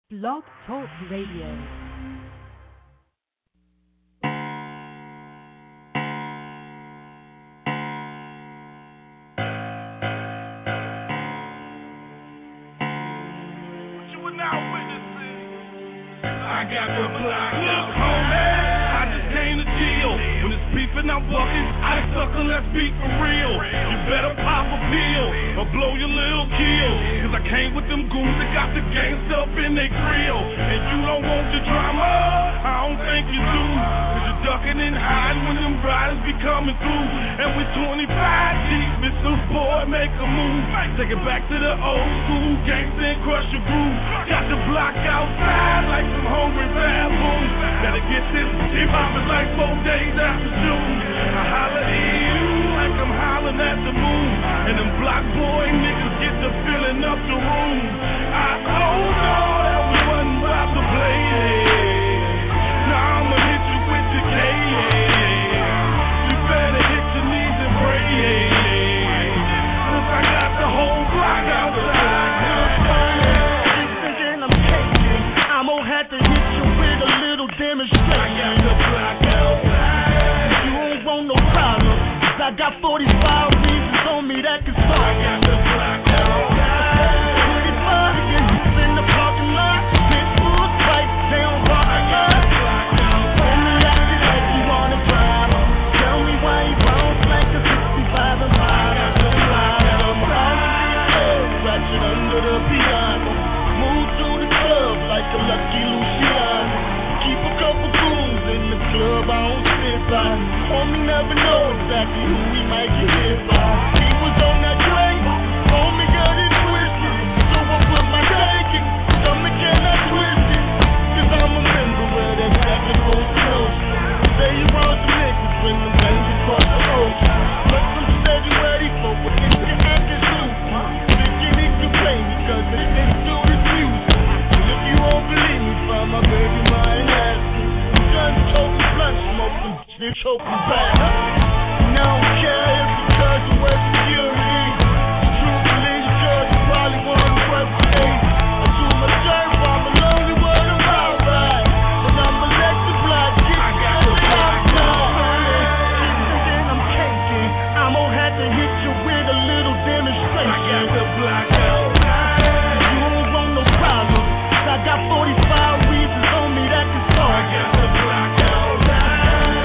Blog Talk Radio. I got the block. Look, homie, I just came to chill. When it's beefing, I'm bucking. I sucker, let's beat for real. You better pop a pill or blow your little kill. Cause I came with them goons that got the gangsta up in their grill. And you don't want the drama, I don't think you do. Cause you're ducking and hiding when them riders be coming through. And with 25 deep, Mr. Boy, make a move. Take it back to the old school, gangsta and crush your groove. Got the block outside like some hungry baboons. Gotta get this hip-hop is like 4 days after June. I holler at you like I'm hollering at the moon. And them block boy niggas get the filling up the room. I don't know that we wasn't about to play it. Now I'ma hit you with the K. You better hit your knees and pray. Cause I got the whole block outside. I'm gonna have to hit you with a little demonstration. I got the block outside. You don't want no problem, cause I got 45 reasons on me that can solve. I got the block outside. 25 niggas in the parking lot, big full pipe, they don't rock a lot. Tell me acting like you want a problem. Tell me why you bounce like a 65 and 5. Ratchet under the piano. Move through the club like a lucky Luciano. Keep a couple goons in the club, I don't sit by. Homie never know exactly who we might get hit by. He was on that train, homie got it twisted. So I put my leg in, stomach and I twisted. Cause I'm a member where that jacket goes close. Say you want some niggas when the bangers across the ocean. But some steady ready for what it's the actors do. Thinking he can play me cause they didn't do this music. And if you won't believe me, find my baby mine ass. Guns, choking, blunt smoking, they choking back. Now I don't care if it's cause of where security. Truthfully, the judge probably wanna work today. I do my dirt while I'm alone, you want to ride. But I'ma let the block get I got the block outside. and then I'm caking. I'm gonna have to hit you with a little demonstration. I got the block outside. You don't want no problem, cause I got 45 reasons on me that can solve. I got the block outside.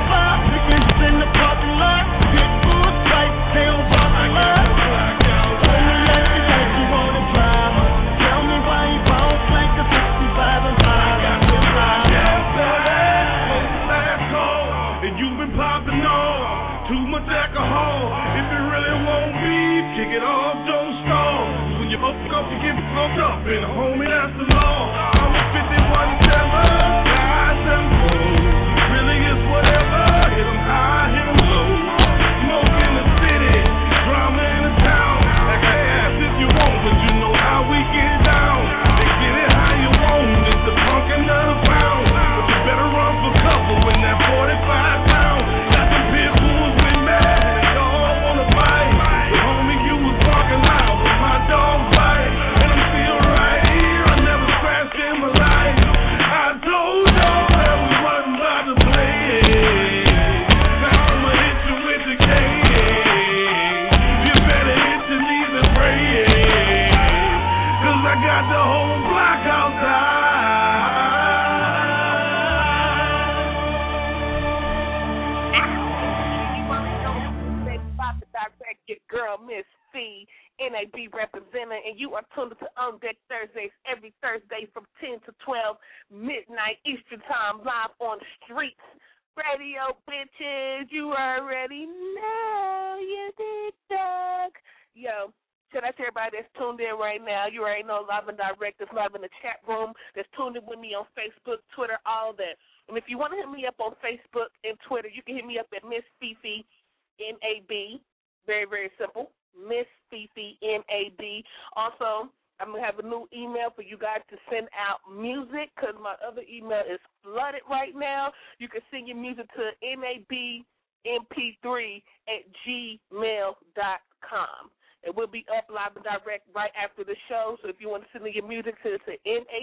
25 niggas in the parking lot, big full pipe, they don't rock a I got lot. the block Tell me outside. like you want a drama. Tell me why you bounce like a 65 and 5. I got the block outside. Last call, and you've been popping off. Too much alcohol. If you really want beef, kick it off, don't stall. When you up, you get fucked up, and homie, that's the law. I'm a 51 7, guys, them fools. Really is whatever. Hit 'em high, hit 'em low. Smoke in the city, drama in the town. Like I asked if you want, but you know how we get down. They get it how you want, it's the punk and the pound. But you better run for cover when that 45 pounds. Got some pit bulls with me, and they all wanna fight. But homie, you was barking loud, but my dog bite. And I'm still right here, I never scratched in my life. I told y'all that we wasn't about to play it. Now I'ma hit you with the K. You better hit your knees and pray it. Cause I got the whole block outside. You wanna know who's ready about to direct your girl, Miss C, NAB representing, and you are tuned to On Deck Thursdays every Thursday from 10 to 12 midnight Eastern Time, live on the streets. Radio bitches, you already know you did, dog. Yo, should I tell everybody that's tuned in right now? You already know live and direct that's live in the chat room, that's tuned in with me on Facebook, Twitter, all that. And if you want to hit me up on Facebook and Twitter, you can hit me up at Miss Fifi NAB. Very, very simple. Miss Fifi NAB. Also, I'm going to have a new email for you guys to send out music because my other email is flooded right now. You can send your music to nabmp3@gmail.com. It will be up live and direct right after the show. So if you want to send me your music, send it to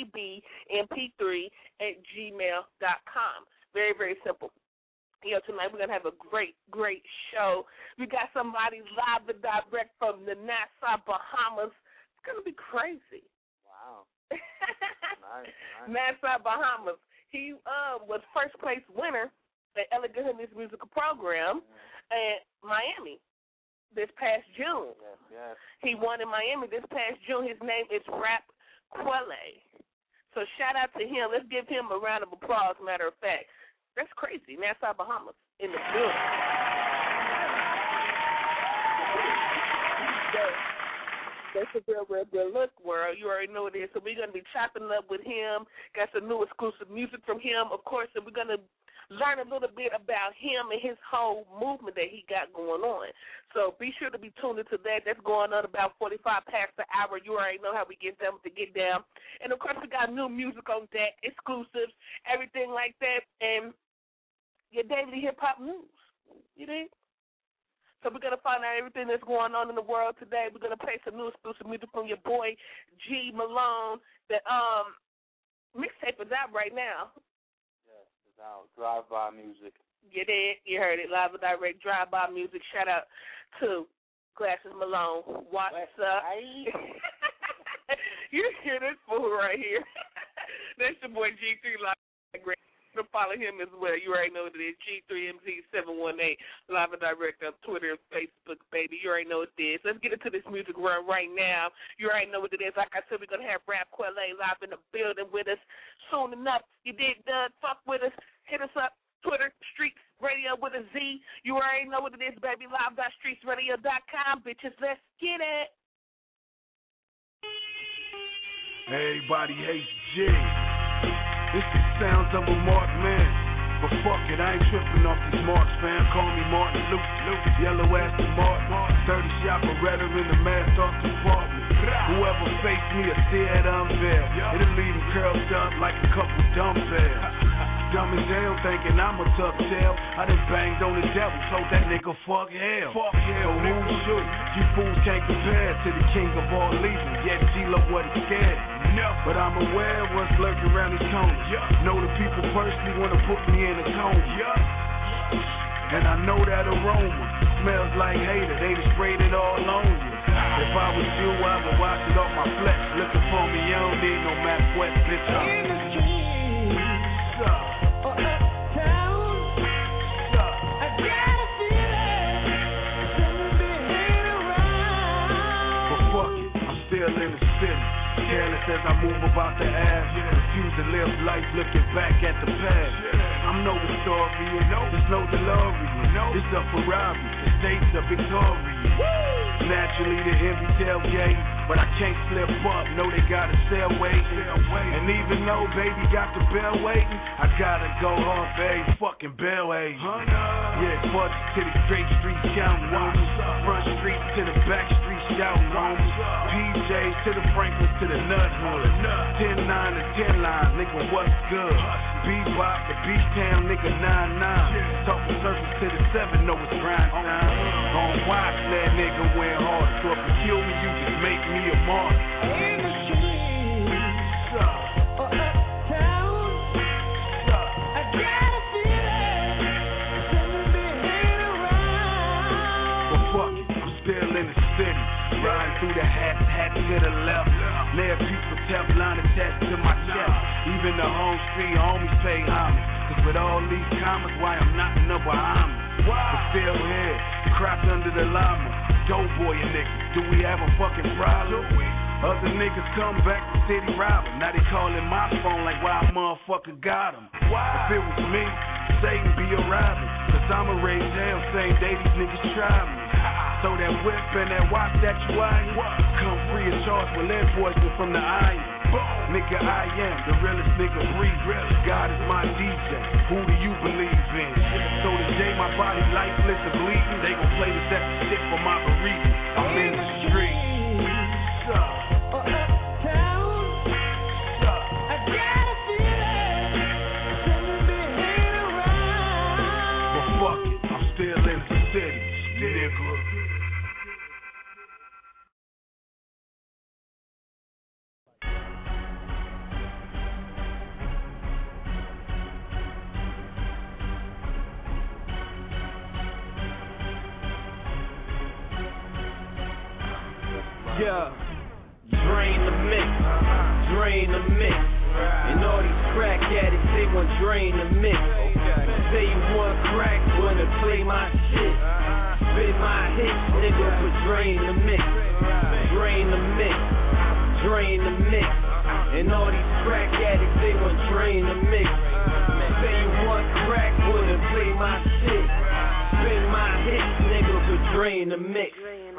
nabmp3@gmail.com. Very, very simple. Tonight we're going to have a great, great show. We got somebody live and direct from the Nassau, Bahamas. It's going to be crazy. Wow. Nice. Nassau, Bahamas. He was first place winner at Elegant Hoodie's musical program at Miami this past June. Yes. He won in Miami this past June. His name is Rap Quelle. So shout out to him. Let's give him a round of applause, matter of fact. That's crazy. Nassau, Bahamas in the building. That's a real look, world. You already know what it is. So we're going to be chopping up with him. Got some new exclusive music from him, of course, and we're going to learn a little bit about him and his whole movement that he got going on. So be sure to be tuned into that. That's going on about 45 past the hour. You already know how we get down with the Get Down. And, of course, we got new music on deck, exclusives, everything like that, and your daily hip-hop news. You dig? So we're going to find out everything that's going on in the world today. We're going to play some new exclusive music from your boy, G Malone. The mixtape is out right now. Yes, it's out. Drive-by music. You did. You heard it. Live and direct drive-by music. Shout out to Glasses Malone. What's up? You hear this fool right here. That's your boy G3 Live and direct. Follow him as well. You already know what it is. G3MZ718 live and direct on Twitter and Facebook, baby. You already know what it is. Let's get into this music run right now. You already know what it is. Like I said, we're going to have Rap Quelle live in the building with us soon enough. You did fuck with us. Hit us up. Twitter, Streets Radio with a Z. You already know what it is, baby. Live.streetsradio.com. Bitches, let's get it. Everybody hates G. It's the sounds of a marked man. But fuck it, I ain't tripping off these marks, fam. Call me Martin Luke, yellow ass to Mark. 30 shot Beretta in the mask off the apartment. Whoever faced me a dead unveil. It'll leave him curled up like a couple dumbbells. Dumb as hell, thinking I'm a tough tale. I done banged on the devil, told that nigga fuck hell. So who shoot? You fools can't compare to the king of all evil. Yet G-Lo wasn't scared. But I'm aware of what's lurking around these corners. Know the people personally wanna put me in a coma. And I know that aroma smells like hater. They done sprayed it all on you. If I was you, I would wash it off my flesh. Looking for me, you don't need no Mac West, bitch. In the city, careless as I move about the ass. Refuse to live life looking back at the past. I'm no historian, there's no DeLorean. It's a Ferrari, the states are victorious. Naturally the envy tailgate, but I can't slip up. No, they got a cell waiting. And even though baby got the bell waiting, I gotta go hard for every fucking bell waiting. Yeah, fuck to the straight streets counting on me. Front street to the back streets shouting on me. PJs to the Franklin to the Nut Hood. 10-9 to 10 lines, nigga, what's good? Bebop to Beach Town, nigga, 9-9. Talking surface to the 7, know it's grind time. On watch that nigga went hard. So if you kill me, you just make me a martyr. In the streets or uptown, I got a feeling something been hanging around. But fuck it, I'm still in the city. Riding through the hat to the left. Layer people Teflon attached to my chest. Even the home street homies pay homage. Cause with all these commas, why I'm not number homage. But still here, cropped under the llama. Dope boy and niggas, do we have a fucking problem? Other niggas come back to city robbing. Now they calling my phone like why a motherfucker got him. If it was me, Satan be arriving. Cause I'ma raise hell same day these niggas try me. So that whip and that watch that you eyeing, come free of charge with lead poison from the iron. Nigga, I am the realest nigga breathing. God is my DJ. Who do you believe in? So today my body lifeless and bleeding. They gon' play this extra shit for my bereavement. I'm in the street. But fuck it, I'm still in the city, nigga. Yeah. Drain the mix, drain the mix. And all these crack addicts, they want drain the mix. Say you want crack, wanna play my shit. Spit my hits, nigga, but drain the mix. Drain the mix, drain the mix. And all these crack addicts, they want drain the mix. Say you want crack, wanna play my shit. Spit my hits, nigga, but drain the mix.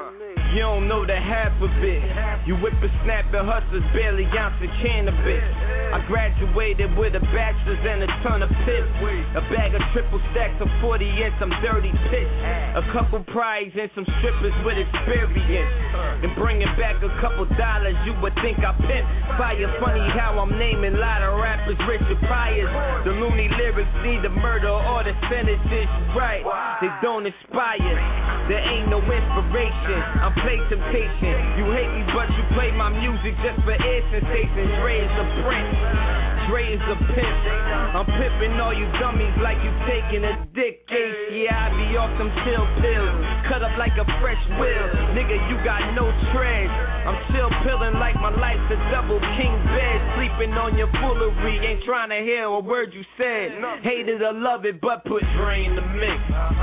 You don't know the half of it. You whippersnapper hustlers, barely ounce of cannabis. I graduated with a bachelor's and a ton of pips. A bag of triple stacks of 40 and some dirty pitch. A couple prize and some strippers with experience. And bringing back a couple dollars, you would think I pimp. Fire funny how I'm naming a lot of rappers, Richard Pryor's. The loony lyrics need the murder or the sentences right. They don't inspire. There ain't no inspiration. I'm play temptation. You hate me, but you play my music just for air sensations. Dre is a prince, Dre is a pimp. I'm pimping all you dummies like you taking a dick case. Yeah, I be off some chill pills, cut up like a fresh wheel. Nigga, you got no tread. I'm chill pillin' like my life's a double king bed. Sleeping on your foolery, ain't trying to hear a word you said. Hate it or love it, but put drain the mix,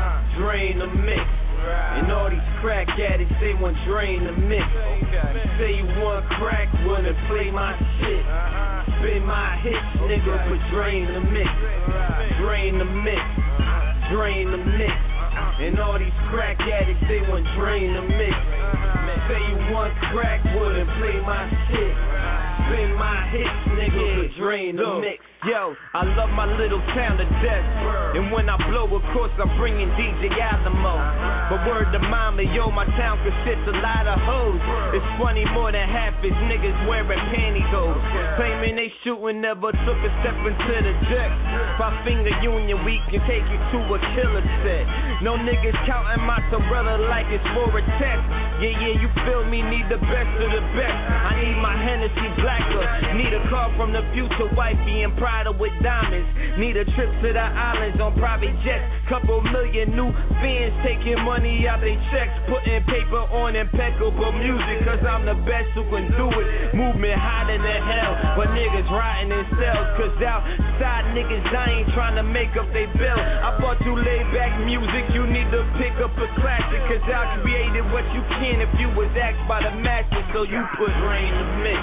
drain the mix. And all these crack addicts, they want drain the mix. Say you want crack, wanna play my shit. Spin my hits, nigga, but drain the mix. Drain the mix, drain the mix. And all these crack addicts, they want drain the mix. Say you want crack, wanna play my shit. Spin my hits, nigga, but drain the mix. Yo, I love my little town to death. And when I blow, of course, I'm bringing DJ Alamo. But word to mama, yo, my town consists a lot of hoes. It's funny, more than half is niggas wearing pantyhose. Claiming they shooting, never took a step into the deck. 5-finger union, we can take you to a killer set. No niggas counting mozzarella like it's for a test. Yeah, you feel me, need the best of the best. I need my Hennessy blacker. Need a call from the future wifey and Prada with diamonds. Need a trip to the islands on private jets. Couple million new fans taking money out they checks. Putting paper on impeccable music, cause I'm the best who can do it. Movement hotter than hell, but niggas rotting in cells. Cause outside niggas I ain't trying to make up they bill. I bought you laid back music, you need to pick up a classic. Cause I created what you can if you was asked by the master. So you put drain the mix,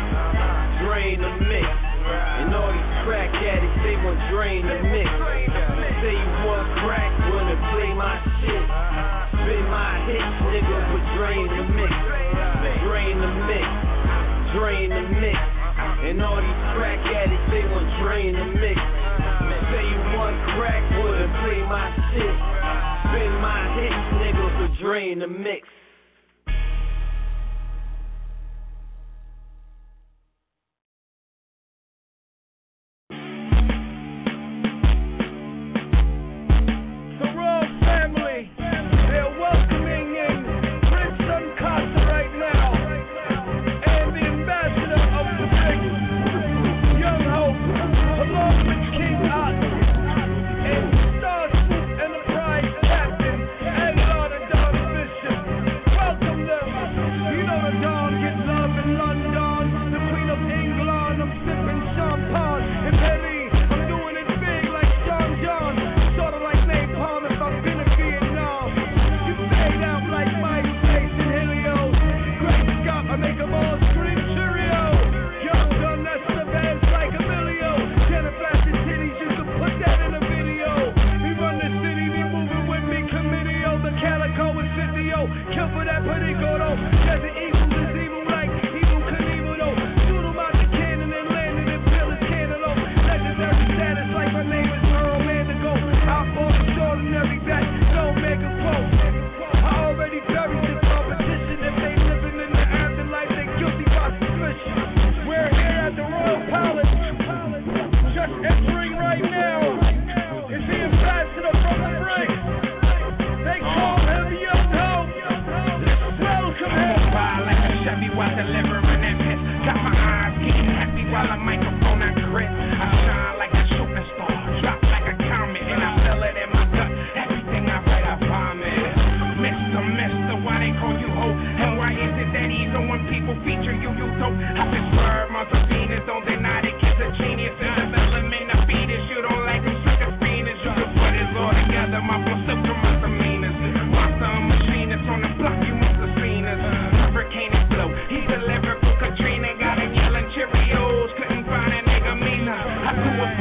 drain the mix. And all these crack addicts, they want drain the mix. Say you want crack, wanna play my shit. Spin my hits, nigga, but drain the mix. Drain the mix, drain the mix. And all these crack addicts, they want drain the mix. Say you want crack, wanna play my shit. Spin my hits, nigga, but drain the mix.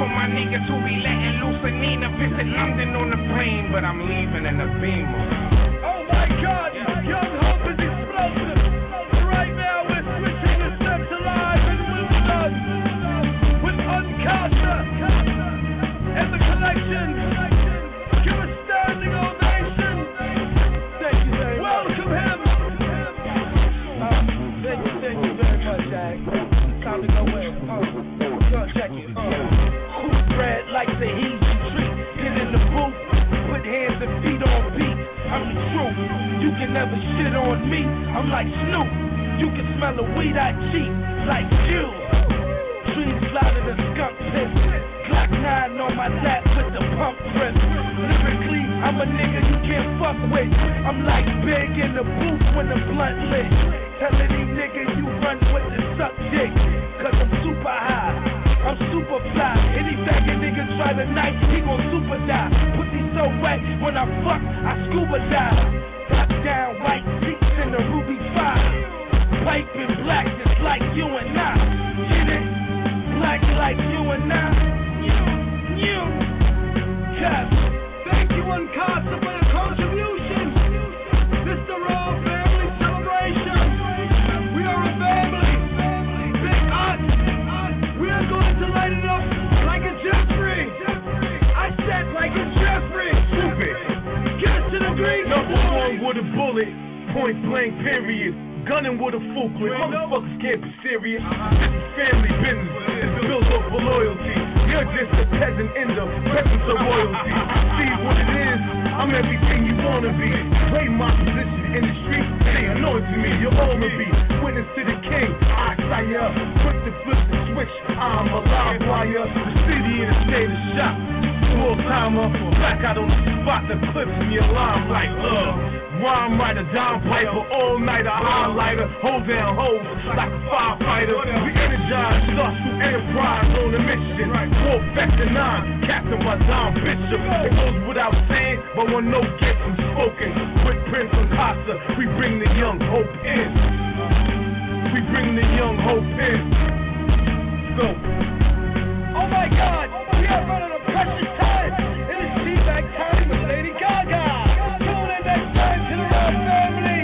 for my niggas who be letting loose and Nina. Visit London on the plane, but I'm leaving in a Beamer. Oh my God, Young Hope is explosive. Right now we're switching the steps alive and we'll done with Uncasa and the collection. Give a standing ovation. Thank you very much. Welcome him. Thank you very much, Jack. Time to go in. Check it. Who's bred like the heat treat? Get in the booth, put hands and feet on beat. I'm the truth. You can never shit on me. I'm like Snoop. You can smell the weed I cheat like you. Dreams louder than skunk piss. Glock 9 on my lap with the pump grip. Lyrically, I'm a nigga you can't fuck with. I'm like Big in the booth when the blunt lit. Telling these niggas you run with the suck dick. Cause I'm super high, I'm super fly. Any faggot nigga try to knife, he gon' super die. Pussy so wet, when I fuck, I scuba dive. Top down, white seats in the Ruby 5. Piping black just like you and I. Get it? Black like you and I. You. Cuz. Thank you, Uncasa, for the contribution. This the Raw Family Celebration. We are a family. Big us. We are going to light it up like a Jeffrey. I said like a Jeffrey. Stupid. Get us to the green. Number one with a bullet. Point blank, period. Gunning with a full clip. Motherfuckers can't be serious. This is family business. It's built up for loyalty. You're just a peasant in the presence of royalty. See what it is? I'm everything you wanna be. Play my position in the street. They anointing me. You're all to be. Witness to the king. I say up. Quick to flip the switch. I'm a live wire. The city in a state of shock. Full timer. Back out on the spot. The clips in your line like rhyme writer, down piper, all nighter, highlighter, hold down hoes like a firefighter. We energize, start through enterprise on a mission. War Factor 9, Captain by Don Bishop. It goes without saying, but one note gets unspoken. With Prince and Casa, we bring the young hope in. We bring the young hope in. So, oh my God, we are running a precious time. It is T-Bag time with Lady Gaga. Next time to the Raw Family,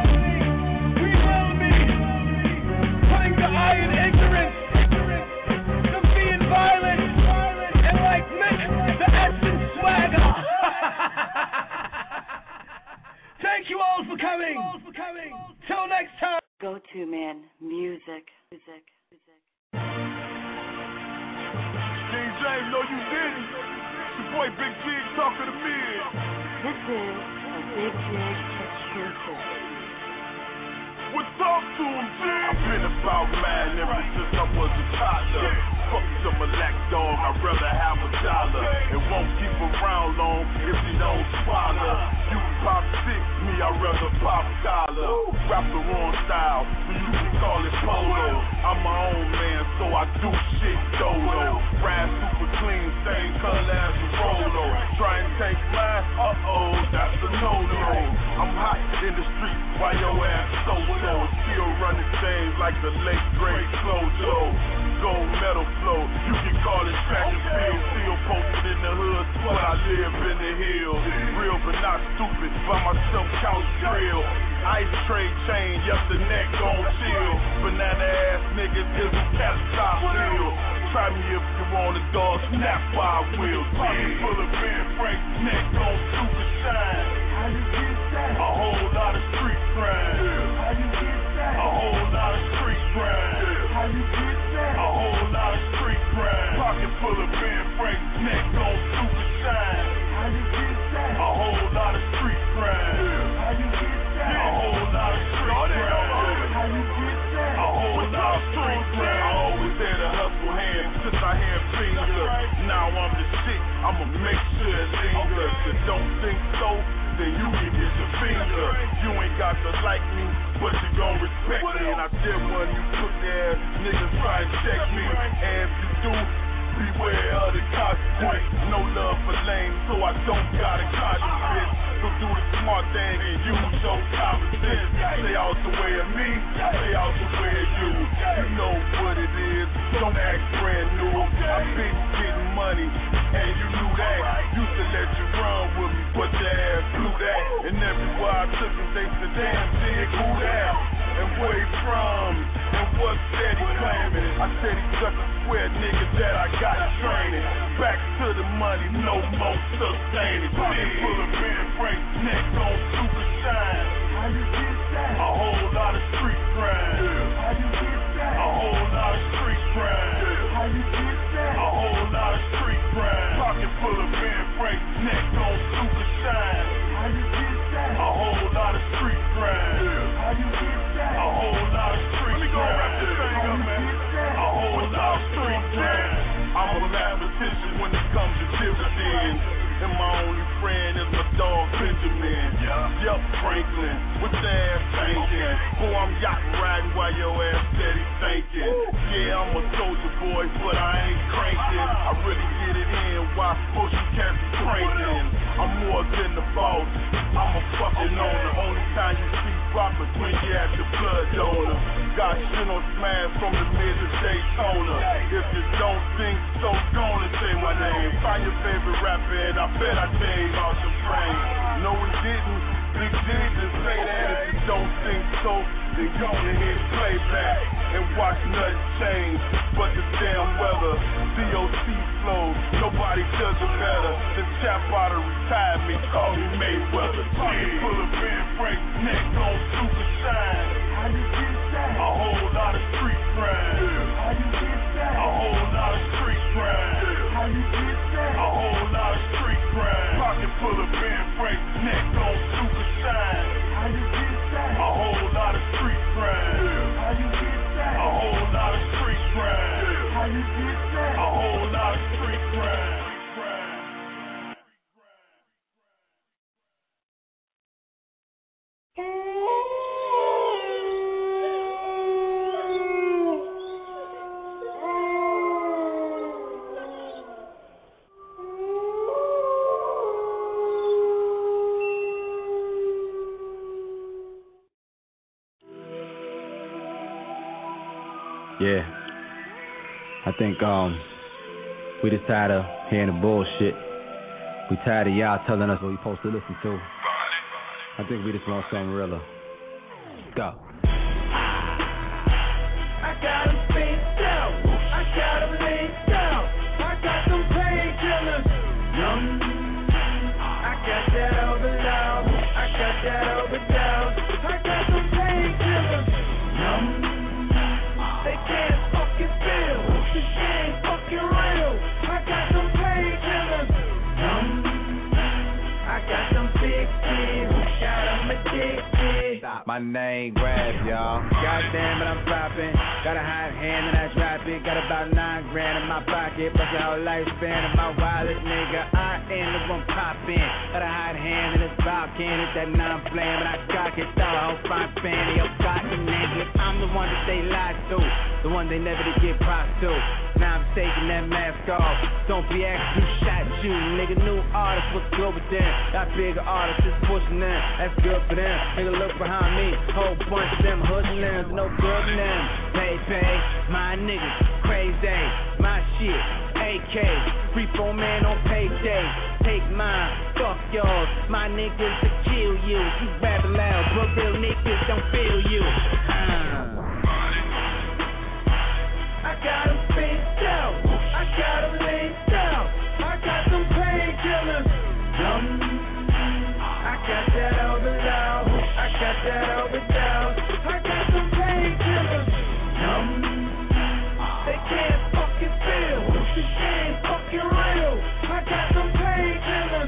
we will be putting to iron ignorance, to being violent, and like Mick, the essence swagger. Thank you all for coming. Till next time. Go to man, music. DJ, know you didn't. Your boy Big G talking to me. This is a Big Jig exclusive. What's up to him, G? I've been about mad ever since I was a toddler. Fuck some black dog, I'd rather have $1. It won't keep around long if he don't swallow. You pop sick, me I'd rather pop collar. Rapper on style, so you can call it polo. I'm my own man, so I do shit dolo. Ride super clean, same color as a Rolo. Try and take mine, that's a no-no. I'm hot in the street, while your ass so-so. Still running things like the late great Clojo. Gold metal flow, you can call it track and field. Still posted in the hood, but I live in the hills. Real but not stupid, by myself couch drill. Ice tray chain, yes the neck gon' chill. Banana ass niggas is a cat stop deal. Try me if you want a dog, snap by wheels. Pocket full of Ben Frank, neck gon' super shine. How you get that? A whole lot of street crime. How you get that? A whole lot of street crime. How you get that? A whole lot of street crime. Pocket full of Ben Frank, neck gon' super shine. How you get that? A whole lot of street crime. How you get that? A whole lot of street crime. How you get that? A whole lot of street crime. I always had a hustle hand since I had fingers. Now I'm the shit, I'ma make sure it lingers. If you don't think so, then you can get your finger. You ain't got to like me, but you gon' respect me. And I did one you took there, niggas try and check me. And if you do, beware of the consequence. No love for lame, so I don't got a conscience, bitch. So do the smart thing and use your common sense. Stay out the way of me, stay out the way of you. You know what it is, don't act brand new. I've been getting money. let you run with me, but your ass blew that. And everywhere I took him, they said, damn, Jig, who that? And where he from? And what said he claiming? I said he just a square nigga that I got training. Back to the money, no more sustaining. Pocket full of Ben Frank, neck on super shine. How you get that? A whole lot of street crime. How you get that? A whole lot of street crime. How you get that? A whole lot of street crime. Pocket full of Ben Frank, neck on super shine. How you get that? A whole lot of street crime. How you get that? A whole lot of street crime. Let me go wrap this thing up, man. A whole lot of street crime. I'm a mathematician when it comes to dividends. And my only friend is my dog Benjamin. Yup, Franklin, with the ass thinking. Boy, I'm yacht riding while your ass steady thinking. Yeah, I'm a soldier boy, but I ain't cranking. I really get it in while Bushy can't be cranking. I'm more than the boss, I'm a fucking owner. Only time you see profit when you at the blood donor. Got shit on smash from the mid to Daytona. If you don't think so, gonna say my name. Find your favorite rapper and I bet I tell you about your brain. No, we didn't. Big D just say that. If you don't think so, then go and hit playback and watch nothing change but the damn weather. DOC flow, nobody does it better. The chap out of retirement, call me Mayweather. Pocket full of Ben Frank, neck on super shine. How you get that? A whole lot of street crime. How you get that? A whole lot of street crime. How you get that? A whole lot of street crime. Pocket full of Ben Frank, neck on super shine. How you get that? A whole lot of street crime. How you get that? A whole lot of street crime. How you get that? A whole lot of street crime. Yeah, I think we just tired of hearing the bullshit. We tired of y'all telling us what we supposed to listen to. I think we just want something realer. Go. I got them spaced out. I got them laid out. I got some painkillers. I got that overload. I got that overdose. I got some painkillers. They can't fucking feel. The shit ain't fucking real. I got some painkillers. I got some big kids. Got them addicted. My name Grab, y'all. Goddamn it, I'm poppin'. Got a hot hand and I drop it. Got about $9 grand in my pocket. Plus the whole lifespan of my wallet, nigga. I am the one poppin'. Got a hot hand and it's Valken. It's that non-flame and I cock it. Throw a whole fine fanny up cotton, nigga. I'm the one that they lie to. The one they never did get props to. Now I'm taking that mask off. Don't be asking who shot you, nigga. New artists, what's good with them? Got bigger artists just pushing them. That's good for them. Nigga, look behind me. Whole bunch of them hoodlums, no good in them. Pay, my niggas, crazy. My shit, AK. 3-4 man on payday. Take mine, fuck yours. My niggas to kill you. You rather loud, but real niggas don't feel you. I got them spaced out. I got them laid out. I got some painkillers. I got that overload. I got that overdose. I got some painkillers. They can't fucking feel. The shit ain't fucking real. I got some painkillers.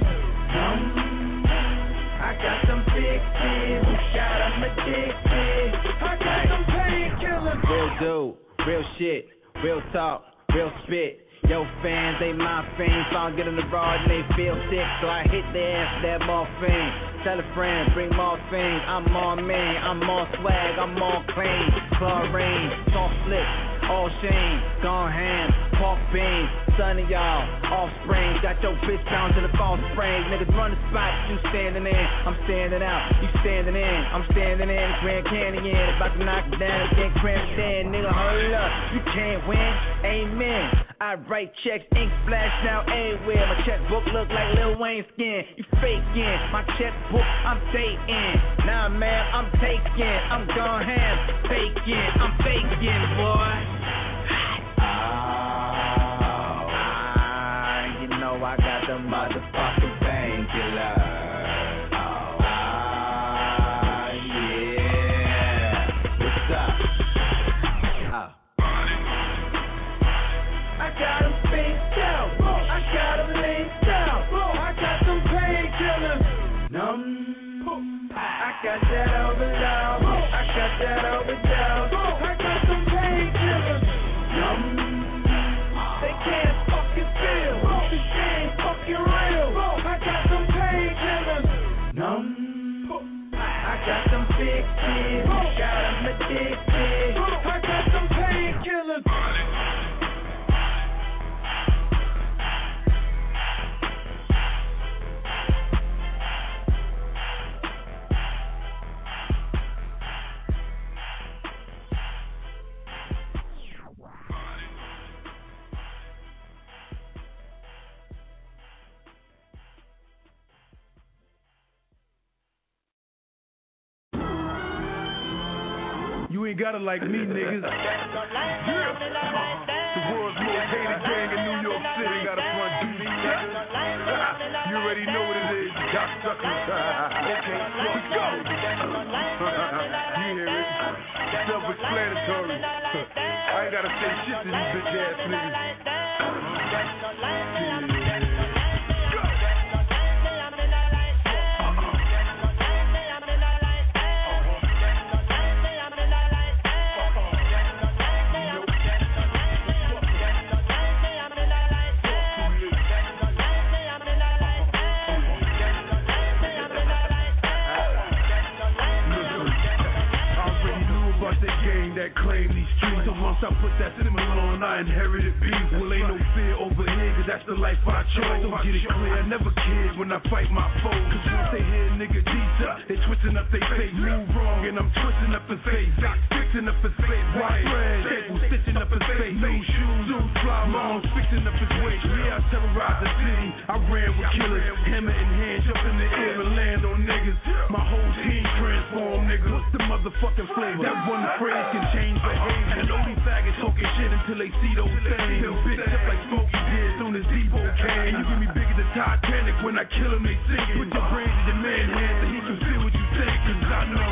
I got some big kids. Got them addicted. I got some painkillers. Real dude, real shit, real talk, real spit. Yo fans, they my fans. So I get in the rod and they feel sick. So I hit their ass with that morphine. Tell a friend, bring morphine. I'm more man, I'm more swag, I'm more clean. Chlorine, soft slip, all shame. Gone ham, pork beans. Son of y'all, offspring. Got your bitch bound to the false spring. Niggas run the spot, you standing in. I'm standing out, you standing in. I'm standing in Grand Canyon. About to knock it down, can't cramp it in. Nigga, hold up, you can't win. Amen. I write checks, ink splash now everywhere. My checkbook look like Lil Wayne's skin. You faking, my checkbook I'm dating. Nah, man, I'm taking, I'm gone ham, faking, I'm faking, boy. You know I got the motherfucking painkiller. I got that overload, I got that overdose, I got some painkillers. They can't fucking feel, this ain't fucking real. I got some painkillers. I got some big kids, got them addicted. I got some painkillers. You ain't gotta like me, niggas. The world's most hated gang in New York City. Got a front duty, niggas. You already know what it is. Y'all suckers. Okay, let's go. You hear it? Self-explanatory. I ain't gotta say shit to these bitch ass niggas. That claim these streets. So once I put that cinema on, I inherited beef. Well, ain't no fear over here, cause that's the life I chose. So get it clear, I never cared when I fight my foes. Cause once they hear nigga D-Tuck, they twisting up they face. Move wrong and I'm twisting up his face. Doc fixing up his face. White bread, staples stitching up his face. New shoes, new fly moms fixing up his waist. Yeah, I terrorized the city. I ran with killers, hammer in hand, jump in the air and land on niggas. My whole team transformed, nigga. What's the motherfucking flavor? That one phrase can change behavior. And all these faggots talking shit until they see those things. They'll bitch up like Smokey did soon as Debo came. You give me bigger than Titanic when I kill him, they sing. Put your brains in your man hands so he can feel what you think. Cause I know.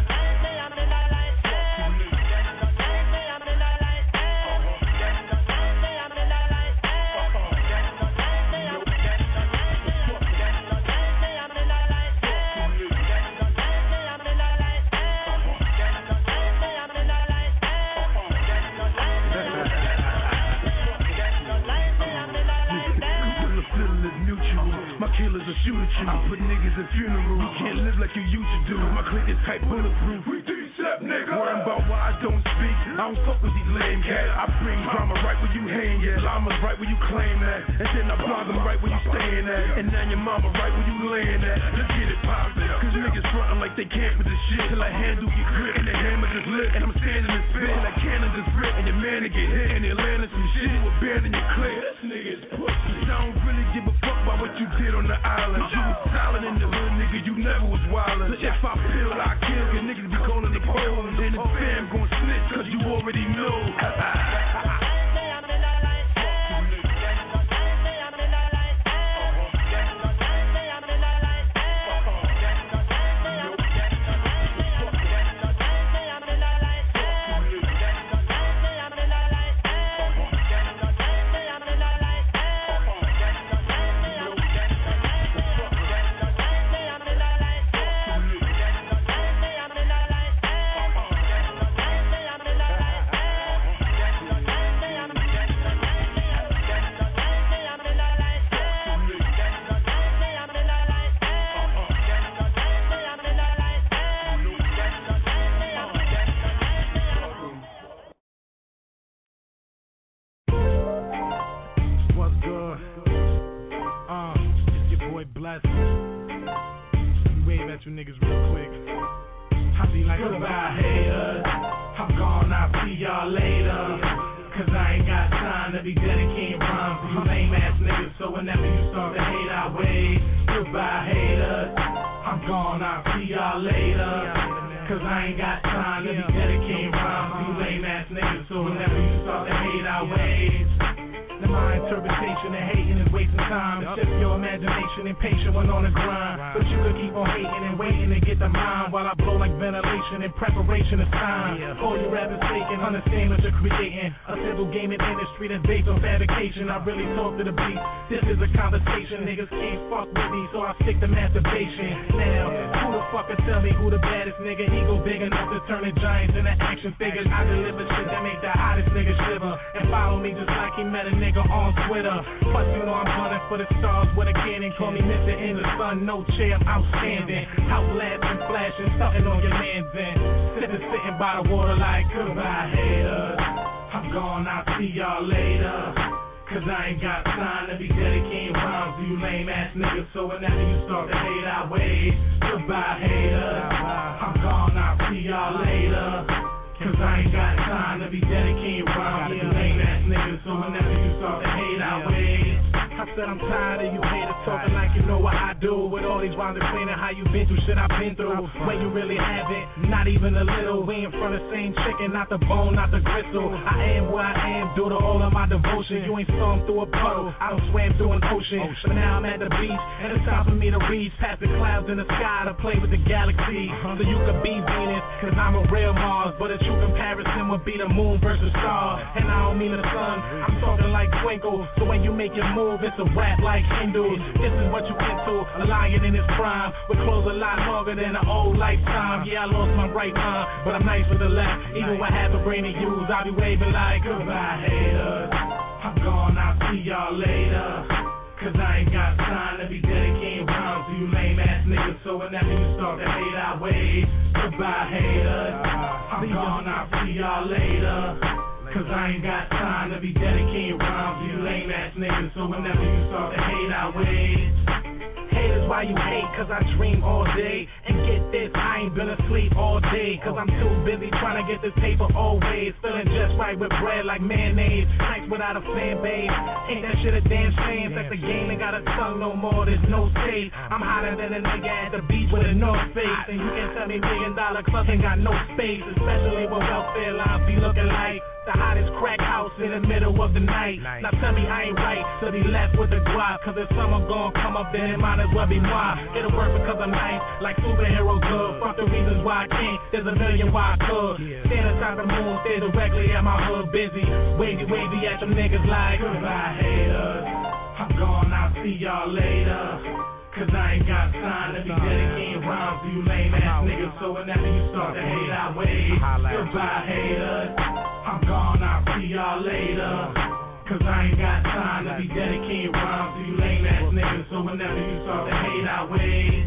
Killers will shoot at you. I put niggas in funerals. You can't live like you used to do. My clique is tight bulletproof. We D-Sep, nigga. Worrying about why I don't speak. I don't fuck with these lame cats. I bring drama right where you hang at. Llamas right where you claim that. And then I block them right where you staying at. And now your mama right where you laying at. Let's get it poppin'. Cause niggas frontin' like they can't with this shit. Till I handle your grip and the hammer just lit. And I'm standing and spit like cannon just rip. And your man to get hit. And they landin' some shit. You abandon your clique. This nigga's pussy. I don't really give a fuck about what you did on the island. You was silent in the hood, nigga, you never was wildin'. So if I feel I kill, your niggas be calling the polls. And the fam gon' snitch, cause you already know. gone, I'll see y'all later. Cause I ain't got time to be dedicating rhymes to you lame ass niggas. So whenever you start to hate our ways, then my interpretation of hating is wasting time. It's just your imagination, impatient when on the grind. But you could keep on hating and waiting to get the mind while I blow like ventilation in preparation of time. All you rappers faking, understand what you're creating. A civil gaming industry that's based on fabrication. I really talk to the beat. This is a conversation. Niggas can't fuck with me, so I stick to masturbation. Now, who the fuck can tell me who the baddest nigga? Ego big enough to turn the giants into action figures. I deliver shit that make the hottest niggas shiver. And follow me just like he met a nigga on Twitter. Plus you know I'm gunning for the stars with a cannon. Call me Mr. in the sun, no chair, I'm outstanding. Outlasting, flashing, something on your man's end. Sitting by the water like goodbye haters. I'm gone, I'll see y'all later. Cause I ain't got time to be dedicating rhymes to you lame ass niggas. So whenever you start to hate our ways, goodbye haters. I'm gone, I'll see y'all later. Cause I ain't got time to be dedicating rhymes to you lame ass niggas. So whenever you start to hate our ways, I said I'm tired of you haters talking like you know what I do. With all these rhymes explaining how you been through shit I've been through. When you really haven't, not even a little. We in front of the same chicken, not the bone, not the gristle. I am where I am due to all of my devotion. You ain't swum through a puddle, I don't swam through an ocean. But now I'm at the beach, and it's time for me to reach past the clouds in the sky to play with the galaxy. So you could be Venus, cause I'm a real Mars. But a true comparison would be the moon versus stars. And I don't mean the sun, I'm talking like twinkle. So when you make your move, it's a rap like Hindus. This is what you into, a lion in his prime, with clothes a lot longer than an old lifetime. Yeah, I lost my right mind, but I'm nice with the left. Even when I have a brain to use, I'll be waving like goodbye haters. I'm gone, I'll see y'all later. Cause I ain't got time to be dedicating rhymes to you lame ass niggas. So whenever you start to hate our ways, goodbye haters. I'm gone, I'll see y'all later. Cause I ain't got time to be dedicating rhymes to you lame ass niggas. So whenever you start to hate our ways, haters, why you hate? Cause I dream all day. And get this, I ain't been asleep all day. Cause I'm too busy trying to get this paper always. Feeling just right with bread like mayonnaise. Nights without a fan base. Ain't that shit a damn shame? Like the game ain't got a tongue no more, there's no taste. I'm hotter than a nigga at the beach with a North Face. And you can tell me $1 million clubs ain't got no space. Especially when welfare lines be looking like the hottest crack house in the middle of the night. Now tell me I ain't right to be left with the guap. Cause if someone gon' come up then it might as well be moi. It'll work because I'm nice, like superhero good. Fuck the reasons why I can't, there's a million why I could. Stand inside the moon, stay directly at my hood busy. Wavy, wavy at them niggas like goodbye haters. I'm gone, I'll see y'all later. Cause I ain't got time to be dedicating rhymes to you lame ass niggas. So whenever you start to hate our ways, goodbye haters. I'm gone, I'll see y'all later. Cause I ain't got time to be dedicating rhymes to you lame ass niggas. So whenever you start to hate our ways,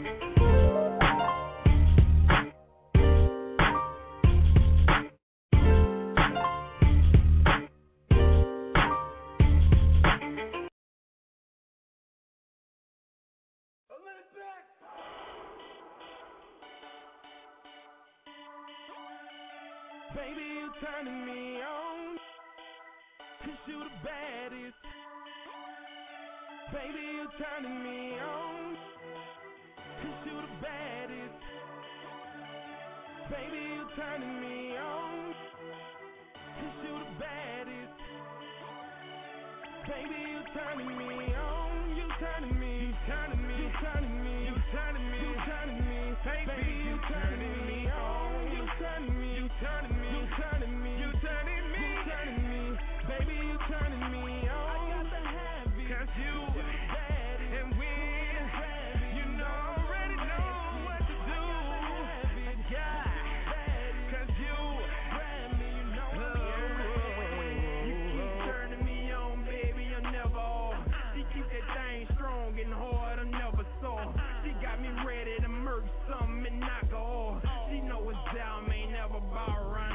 baby, you turning me on, cause you the baddest. Baby, you turning me on, cause you the baddest. Baby, you turning me on, cause you the baddest. Baby, you turning me on, you turning me, you turning me, you turning me, you turning me, you turning me. Baby, you turning me on, you turning me, you turning me. You turning me, you turning me, you turning me, baby, you turning me on. I got to have it, cause you and when you know already know what to do. Yeah, cause you know you keep turning me on, baby, I'm never off. She keep that thing strong and hard, I'm never soft. She got me ready to murk something and knock her off. She know it's down, ain't never about run.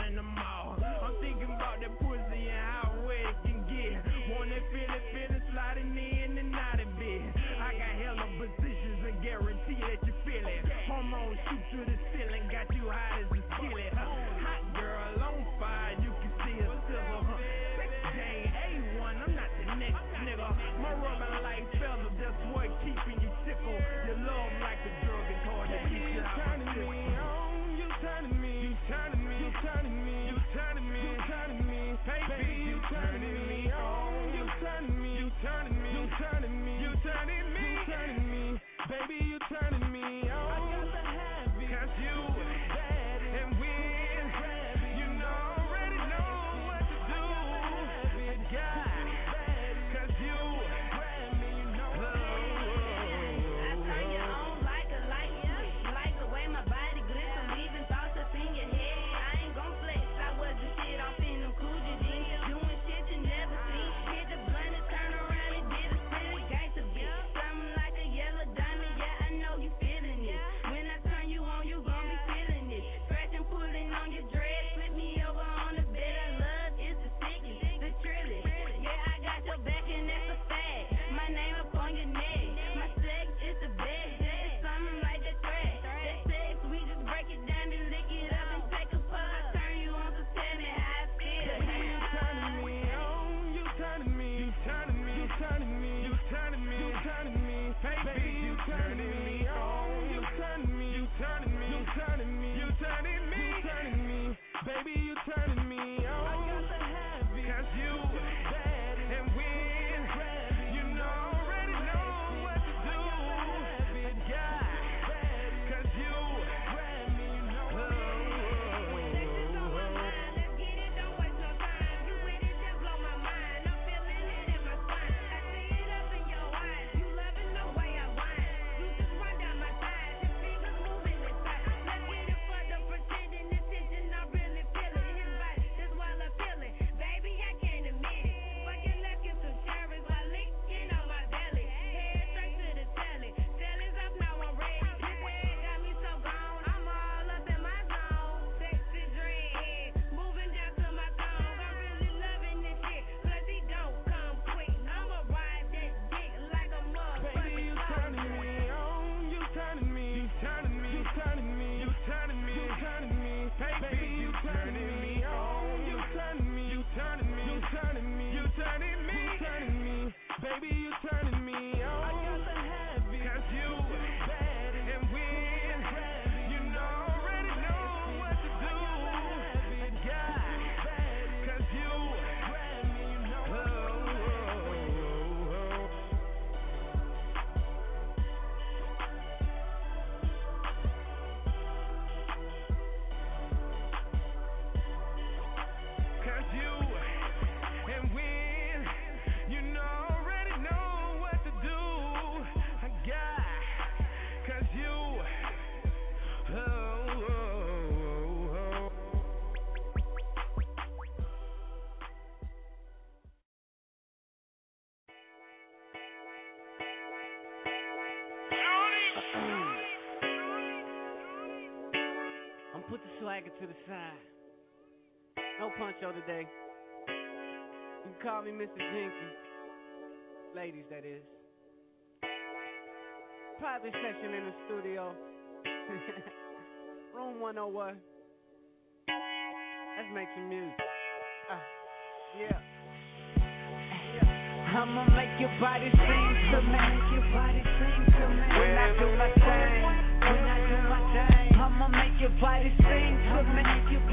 put the swagger to the side. No Puncho today. You can call me Mr. Jenkins. Ladies, that is. Private section in the studio. Room 101. Let's make some music. Yeah. I'ma make your body sing to me. When I do my thing. I'ma make your body sing to me.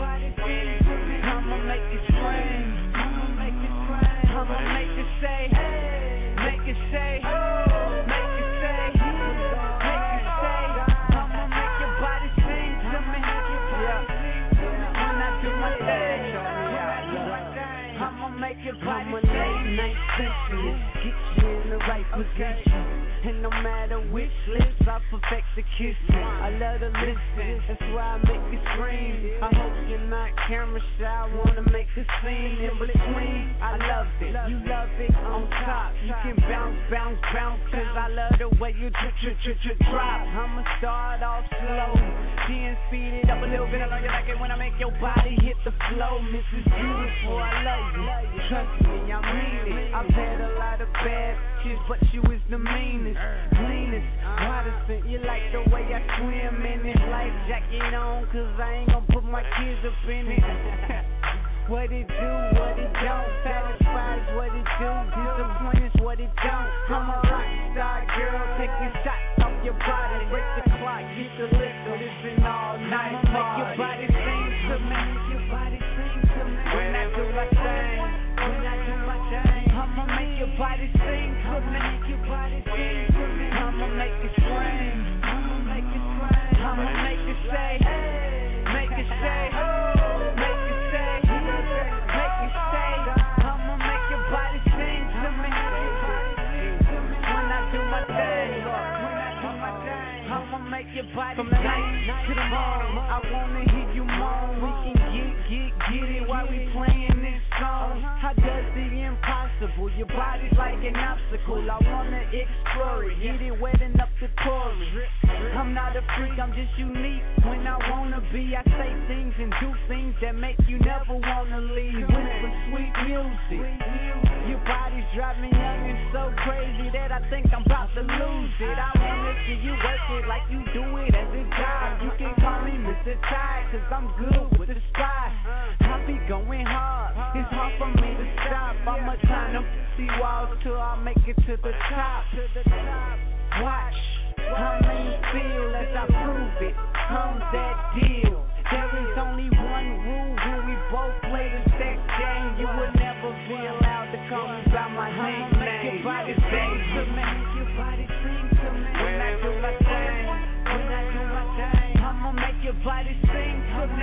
I'ma make you scream. I'ma make you say, make you say, make you say, make you say. I'ma make your body sing to me. When I do my thing. I'ma make your body sing. I'm a late night specialist. Get you in the right position. And no matter which lips, I perfect the kissing. I love to listen, that's why I make you scream. I hope you're not camera shy, I wanna make a scene in between. I love it, you love it on top. You can bounce, bounce, bounce, cause I love the way you drop. I'ma start off slow, then speed it up a little bit. I know you like it when I make your body hit the flow. Mrs. Beautiful, I love you. Trust me, I mean it. I've had a lot of bad kids, but you is the meanest, cleanest, hottest. You like the way I swim in it, life jacket on, cause I ain't gon' put my kids up in it. What it do, what it don't, satisfies what it do, disappointed what it don't. I'm a rock star girl, taking shots off your body, break the clock, get the liquor, it's been all night. Make your body sing to me, when I do my thing, I'ma make your body sing to me, I'ma make you scream, I'ma make you say, make you say, make you say, make you say. I'ma make your body sing to me when I do my thing. I'ma make your body from the night to the morning. I wanna hear you moan. We can get it while we playing this song. How does the impossible? Your body's like an obstacle. I wanna explore it, get it wet enough to pour it. I'm not a freak, I'm just unique. When I wanna be, I say things and do things that make you never wanna leave. With some sweet music, your body's driving young and so crazy that I think I'm about to lose it. I wanna see you work it like you do it as a job. You can call me Mr. Tide, cause I'm good with the spot. I be going hard, it's hard for me to stop. I'ma climb them 50 walls till I make it to the top. Watch how you feel as I prove it. I'm that deal. There is only one rule when we both play the sex game. You will never be allowed to call me by my nickname. Make your body sing to me. When I do my thing, I'ma make your body sing to me.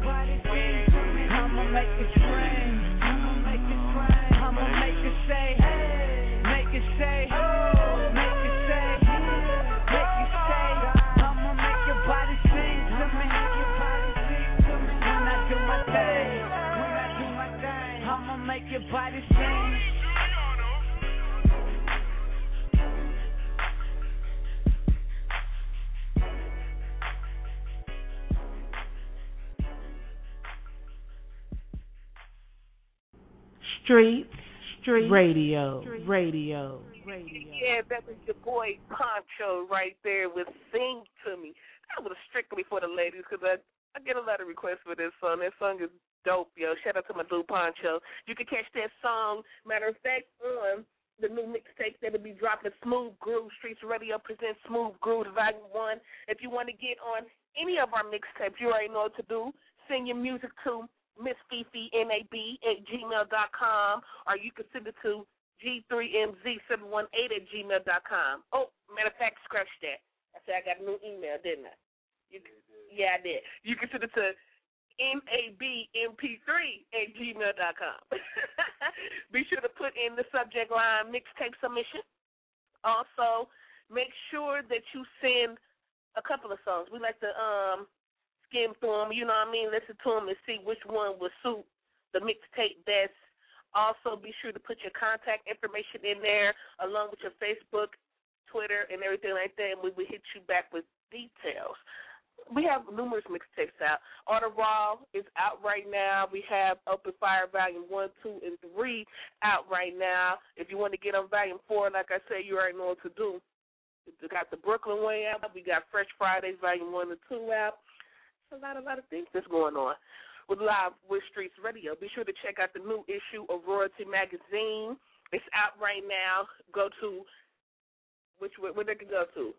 I'ma make you scream. I'ma make you say, make you say, make you say, make you say. I'ma make your body sing to me. When I do my thing, I'ma make your body sing. Street Radio. Yeah, that was your boy Poncho right there with Sing to Me. That was strictly for the ladies because I get a lot of requests for this song. That song is dope, yo. Shout out to my dude Poncho. You can catch that song, matter of fact, on the new mixtape that'll be dropping, Smooth Groove. Streets Radio presents Smooth Groove Volume 1. If you want to get on any of our mixtapes, you already know what to do. Send your music to MissFifiNAB@gmail.com, or you can send it to G3MZ718@gmail.com. Oh, matter of fact, scratch that. I said I got a new email, didn't I? Yeah, I did. You can send it to MABMP3@gmail.com. Be sure to put in the subject line mixtape submission. Also, make sure that you send a couple of songs. We like to skim through them, you know what I mean, listen to them and see which one will suit the mixtape best. Also, be sure to put your contact information in there along with your Facebook, Twitter, and everything like that, and we will hit you back with details. we have numerous mixtapes out. Order Raw is out right now. We have Open Fire Volume 1, 2, and 3 out right now. If you want to get on Volume 4, like I said, you already know what to do. We got the Brooklyn Way out. We got Fresh Fridays Volume 1 and 2 out. A lot of things that's going on with Live with Streets Radio. Be sure to check out the new issue of Royalty Magazine. It's out right now. Go to where they can go to?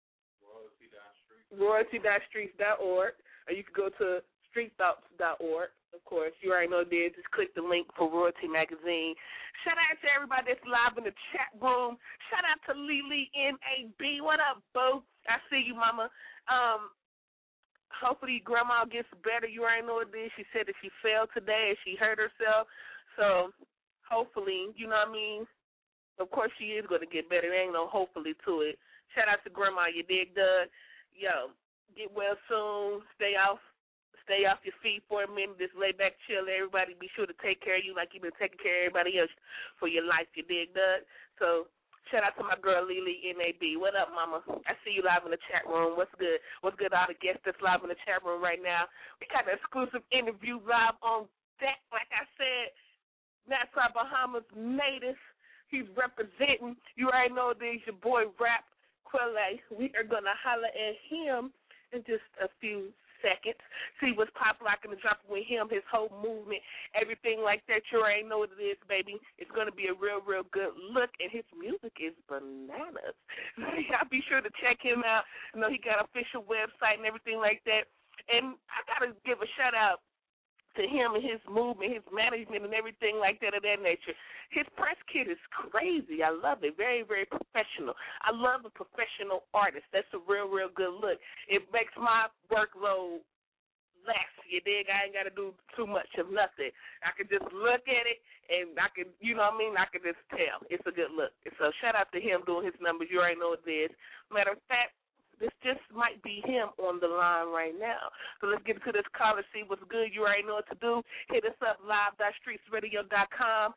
Royalty.streets.org, or you can go to streetthoughts.org. Of course, you already know there. Just click the link for Royalty Magazine. Shout out to everybody that's live in the chat room. Shout out to Lily NAB. What up, boo? I see you, mama. Hopefully Grandma gets better. You already know what it is. She said that she fell today and she hurt herself. So hopefully, you know what I mean? Of course she is going to get better. There ain't no hopefully to it. Shout out to Grandma, you dig, Doug? Yo, get well soon. Stay off your feet for a minute. Just lay back, chill. Everybody be sure to take care of you like you've been taking care of everybody else for your life, you dig, Doug? So shout out to my girl, Lily NAB. What up, mama? I see you live in the chat room. What's good? What's good, all the guests that's live in the chat room right now? We got an exclusive interview live on deck. Like I said, Nassau, Bahamas native. He's representing. You already know there's your boy, Rap Quelle. We are going to holler at him in just a few seconds. See what's pop locking and dropping with him, his whole movement, everything like that. You already know what it is, baby. It's going to be a real, real good look, and his music is bananas. Y'all be sure to check him out. You know, he got an official website and everything like that. And I got to give a shout-out to him and his movement, his management, and everything like that of that nature. His press kit is crazy. I love it. Very, very professional. I love a professional artist. That's a real, real good look. It makes my workload less. You dig? I ain't got to do too much of nothing. I can just look at it, and I can, you know what I mean? I can just tell. It's a good look. So shout out to him doing his numbers. You already know what it is. Matter of fact, this just might be him on the line right now. So let's get into this caller, see what's good. You already know what to do. Hit us up, live.streetsradio.com,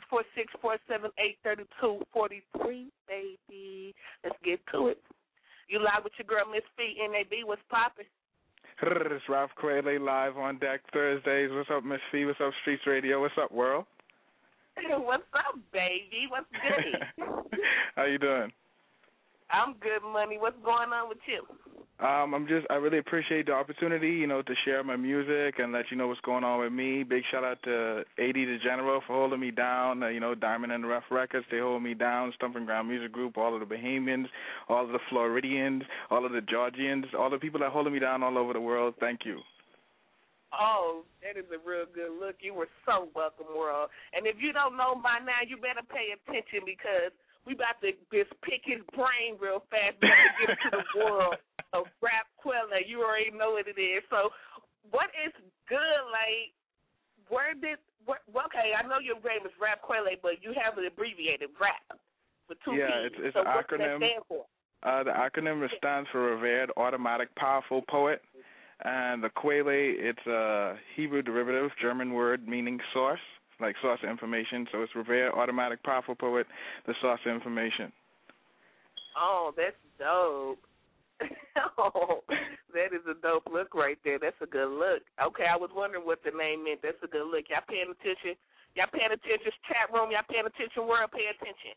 646-478-3243, baby. Let's get to it. You live with your girl, Miss Fee, NAB. What's poppin'? It's Ralph Quayle live on deck Thursdays. What's up, Miss Fee? What's up, Streets Radio? What's up, world? What's up, baby? What's good? How you doing? I'm good, money. What's going on with you? I really appreciate the opportunity, to share my music and let you know what's going on with me. Big shout out to AD the General for holding me down. Diamond and the Rough Records, they hold me down. Stumping Ground Music Group, all of the Bahamians, all of the Floridians, all of the Georgians, all the people that holding me down all over the world. Thank you. Oh, that is a real good look. You were so welcome, world. And if you don't know by now, you better pay attention because we about to just pick his brain real fast. We have to get to the world of Rap Quelle. You already know what it is. So what is good? Like, okay, I know your name is Rap Quelle, but you have it abbreviated, RAP, with two P's. Yeah, it's so an acronym. What does that stand for? The acronym stands for Revered Automatic Powerful Poet. And the Quelle, it's a Hebrew derivative, German word meaning source. Like source of information, so it's Revered Automatic Powerful Poet, the source of information. Oh, that's dope. Oh, that is a dope look right there. That's a good look. Okay, I was wondering what the name meant. That's a good look. Y'all paying attention? Y'all paying attention? Chat room, y'all paying attention? World, pay attention.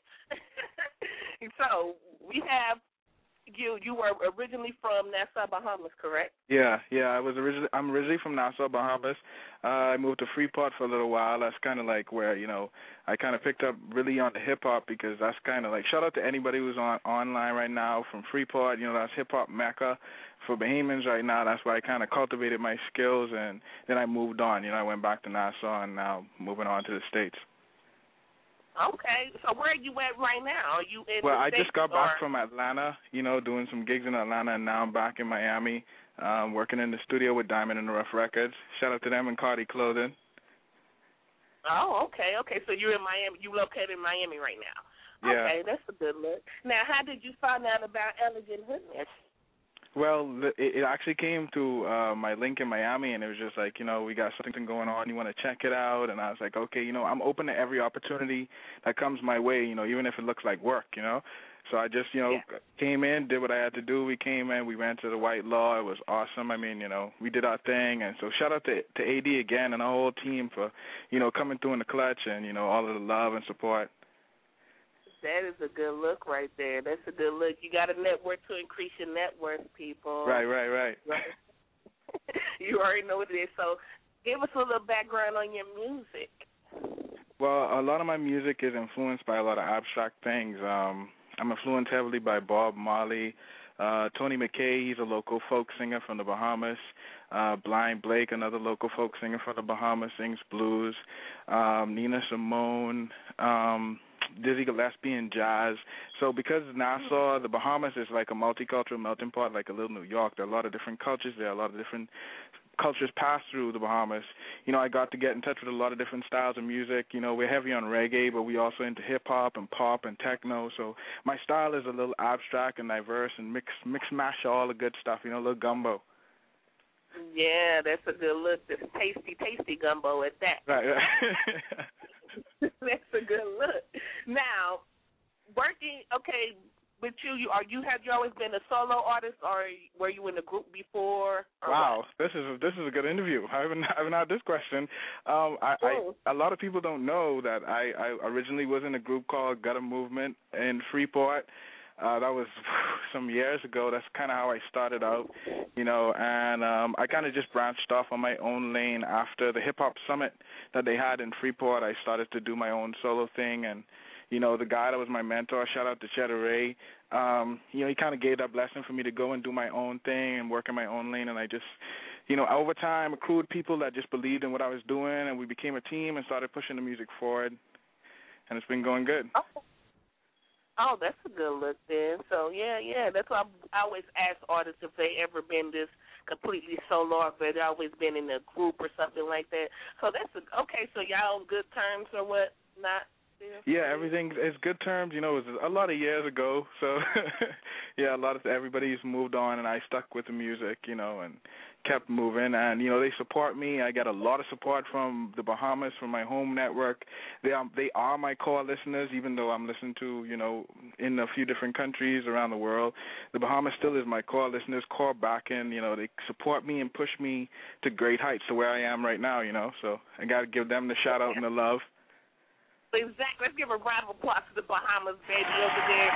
So we have you were originally from Nassau, Bahamas, correct? Yeah. I'm originally from Nassau, Bahamas. I moved to Freeport for a little while. That's kind of like where, I kind of picked up really on the hip-hop because that's kind of like, shout out to anybody who's online right now from Freeport. That's hip-hop mecca for Bahamians right now. that's where I kind of cultivated my skills, and then I moved on. I went back to Nassau and now moving on to the States. Okay, so where are you at right now? Are you in Well, the I States just got back from Atlanta, doing some gigs in Atlanta, and now I'm back in Miami, working in the studio with Diamond and the Rough Records. Shout out to them and Cardi Clothing. Oh, okay. So you're in Miami. You located in Miami right now. Yeah. Okay, that's a good look. Now, how did you find out about Elegant Hoodness? Well, it actually came to my link in Miami, and it was just like, we got something going on. You want to check it out? And I was like, okay, I'm open to every opportunity that comes my way, even if it looks like work, So I just, came in, did what I had to do. We came in, we ran to the White Law. It was awesome. I mean, we did our thing. And so shout out to AD again and our whole team for, coming through in the clutch and, all of the love and support. That is a good look right there. That's a good look. You got a network to increase your net worth, people. Right. You already know what it is. So give us a little background on your music. Well, a lot of my music is influenced by a lot of abstract things. I'm influenced heavily by Bob Marley, Tony McKay, he's a local folk singer from the Bahamas. Blind Blake, another local folk singer from the Bahamas, sings blues. Nina Simone, Dizzy Gillespie and jazz. So because Nassau, the Bahamas is like a multicultural melting pot, like a little New York. There are a lot of different cultures there, a lot of different cultures pass through the Bahamas. I got to get in touch with a lot of different styles of music. We're heavy on reggae, but we also into hip-hop and pop and techno. So my style is a little abstract and diverse and mix mash all the good stuff, a little gumbo. Yeah, that's a good look. This tasty gumbo at that. Right. That's a good look. Now, working, with you have you always been a solo artist, or were you in a group before? Wow, what? This is a good interview. I haven't had this question. A lot of people don't know that I originally was in a group called Gutter Movement in Freeport. That was some years ago. That's kind of how I started out, and I kind of just branched off on my own lane after the hip-hop summit that they had in Freeport. I started to do my own solo thing, and, the guy that was my mentor, shout out to Cheddar Ray, he kind of gave that blessing for me to go and do my own thing and work in my own lane, and I just, over time accrued people that just believed in what I was doing, and we became a team and started pushing the music forward, and it's been going good. Oh, that's a good look then. So, yeah, that's why I always ask artists if they ever been this completely solo or if they've always been in a group or something like that. So that's okay, so y'all on good terms or what not? Yeah, everything is good terms. It was a lot of years ago. So, yeah, everybody's moved on, and I stuck with the music, and kept moving. And, they support me. I get a lot of support from the Bahamas, from my home network. They are my core listeners, even though I'm listened to, in a few different countries around the world. The Bahamas still is my core listeners, core backing. They support me and push me to great heights to where I am right now, So I got to give them the shout-out and the love. Exactly. Let's give a round of applause to the Bahamas, baby, over there.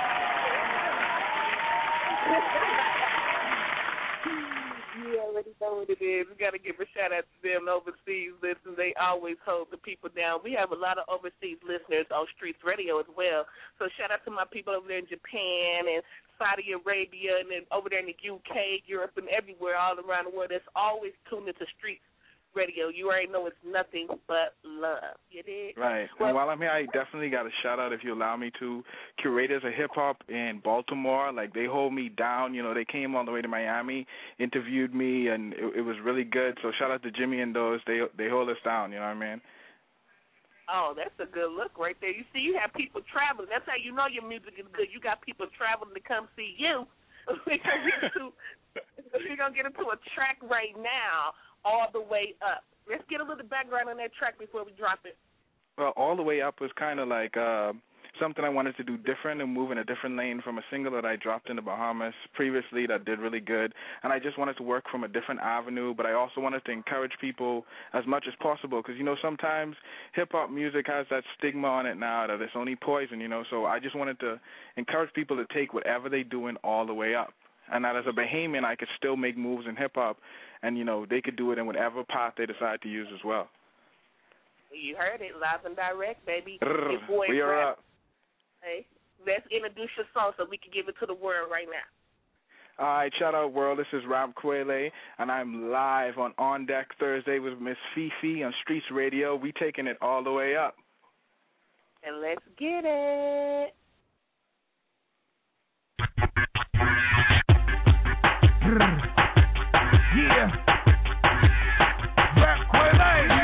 You already know what it is. We got to give a shout-out to them overseas listeners. They always hold the people down. We have a lot of overseas listeners on Streets Radio as well. So shout-out to my people over there in Japan and Saudi Arabia and then over there in the UK, Europe, and everywhere all around the world that's always tuned into Streets Radio. You already know it's nothing but love. You did? Right. Well, and while I'm here, I definitely got a shout-out, if you allow me to, Curators of Hip-Hop in Baltimore. Like, they hold me down. They came all the way to Miami, interviewed me, and it was really good. So shout-out to Jimmy and those. They hold us down, you know what I mean? Oh, that's a good look right there. You see, you have people traveling. That's how you know your music is good. You got people traveling to come see you. We're going to get into a track right now, All the Way Up. Let's get a little background on that track before we drop it. Well, All the Way Up was kind of like something I wanted to do different and move in a different lane from a single that I dropped in the Bahamas previously that did really good. And I just wanted to work from a different avenue, but I also wanted to encourage people as much as possible because, sometimes hip-hop music has that stigma on it now that it's only poison, So I just wanted to encourage people to take whatever they're doing all the way up. And that as a Bahamian, I could still make moves in hip-hop, and, they could do it in whatever path they decide to use as well. You heard it, live and direct, baby. We are up. Hey, let's introduce your song so we can give it to the world right now. All right, shout out, world. This is Rap Kwele, and I'm live on Deck Thursday with Miss Fifi on Streets Radio. We taking it all the way up. And let's get it. Yeah. Rap Kwele.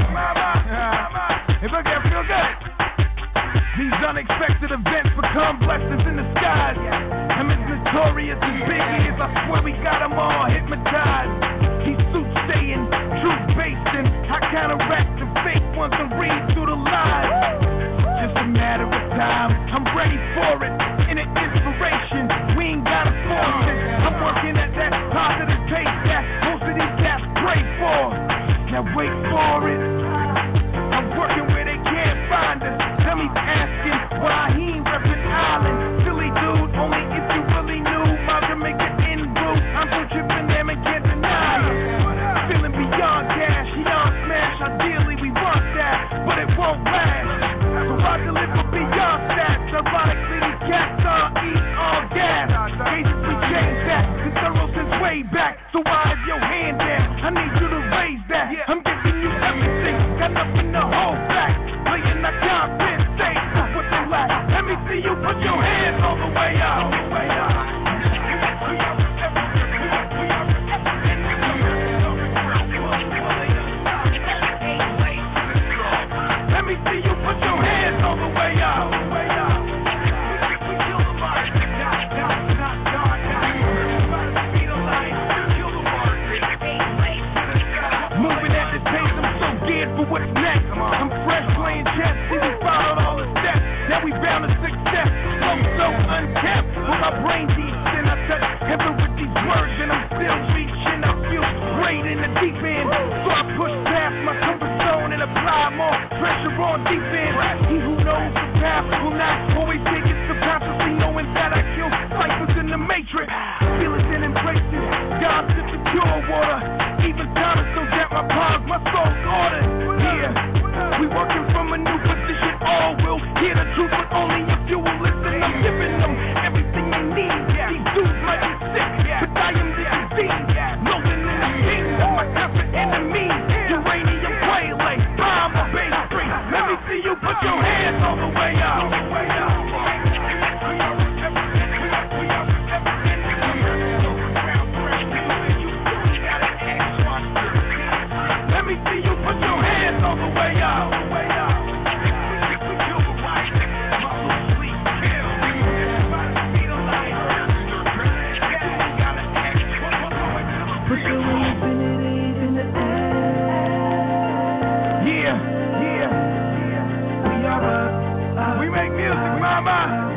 If I get feel good. These unexpected events become blessings in the skies. And Miss notorious as Biggie is. I swear we got them all hypnotized. These suits staying truth-based, and I counteract the fake ones and read through the lies. Just a matter of time, I'm ready for it. And an inspiration, we ain't gotta force it. I'm working at that positive pace that most of these cats pray for. Now wait for it. I'm working where they can't find us. Tell me asking why he ain't reppin' Island. Silly dude, only if you really knew my Jamaican in group. I'm so trippin' them and can't deny it. Feeling beyond cash, beyond smash. Ideally we want that, but it won't last. So I deliver beyond stats. Ironically, these cats are eat all gas. Cases we change that, it's thorough since way back. So why is your hand down? I need you to raise that. I'm giving you everything, got nothing to hold back. Playing I compensate for what they lack. Let me see you put your hands all the way up. Let me see you put your hands all the way up. Moving at the pace, I'm so geared for what's next. I'm fresh playing chess, see we followed all the steps. Now we bound to success. I'm so untapped with my brain deep, and I touch heaven with these words, and I'm still reaching. I feel great in the deep end, so I push past my comfort zone and apply more pressure on deep end. He who knows the path will not always take it subconsciously, knowing that I kill ciphers in the matrix. Feel it and embrace it. God sent the pure water. Even Thomas don't doubt my pause, my soul's ordered. Yeah, we working from a new position. All will hear the truth, but only if you will listen. I'm giving them everything they need. These dudes might be sick, but I am the disease. Nothing in the kingdom, my constant enemy. Uranium Quayle, bomb or Bay Street. Let me see you put your hands all the way up. Let me see you put your hands all the way up. Put your infinities in the air. Yeah. We make music, mama.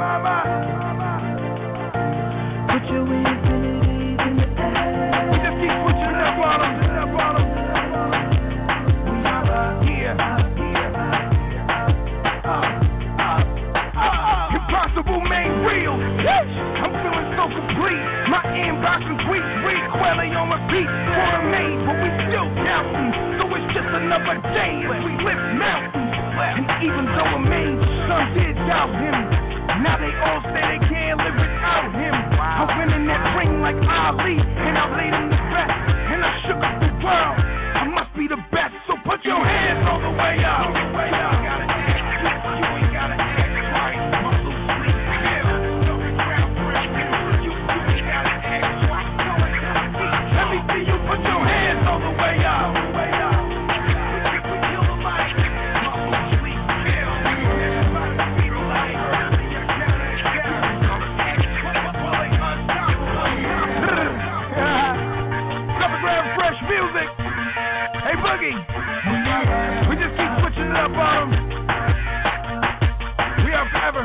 Put your infinities in the air. We just keep pushing up on them. Impossible made real. I'm feeling so complete. My inbox is weak. Quelle on repeat. Quarter made, but we still counting. So it's just another day as we lift mountains. And even though a main son did doubt him, now they all say they can't live without him. I went in that ring like Ali, and I laid him to rest, and I shook up the world. I must be the best, so put your hands all the way up. Let me see you put your hands all the way up. Fresh music. Hey, Boogie. We just keep switching it up on them. We are forever.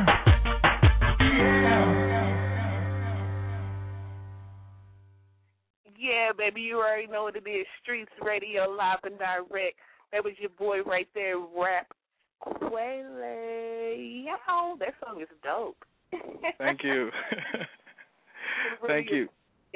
Yeah, baby, you already know what it is. Streets Radio, live and direct. That was your boy right there, Rap Quayle. Yo, that song is dope. Thank you. Thank you.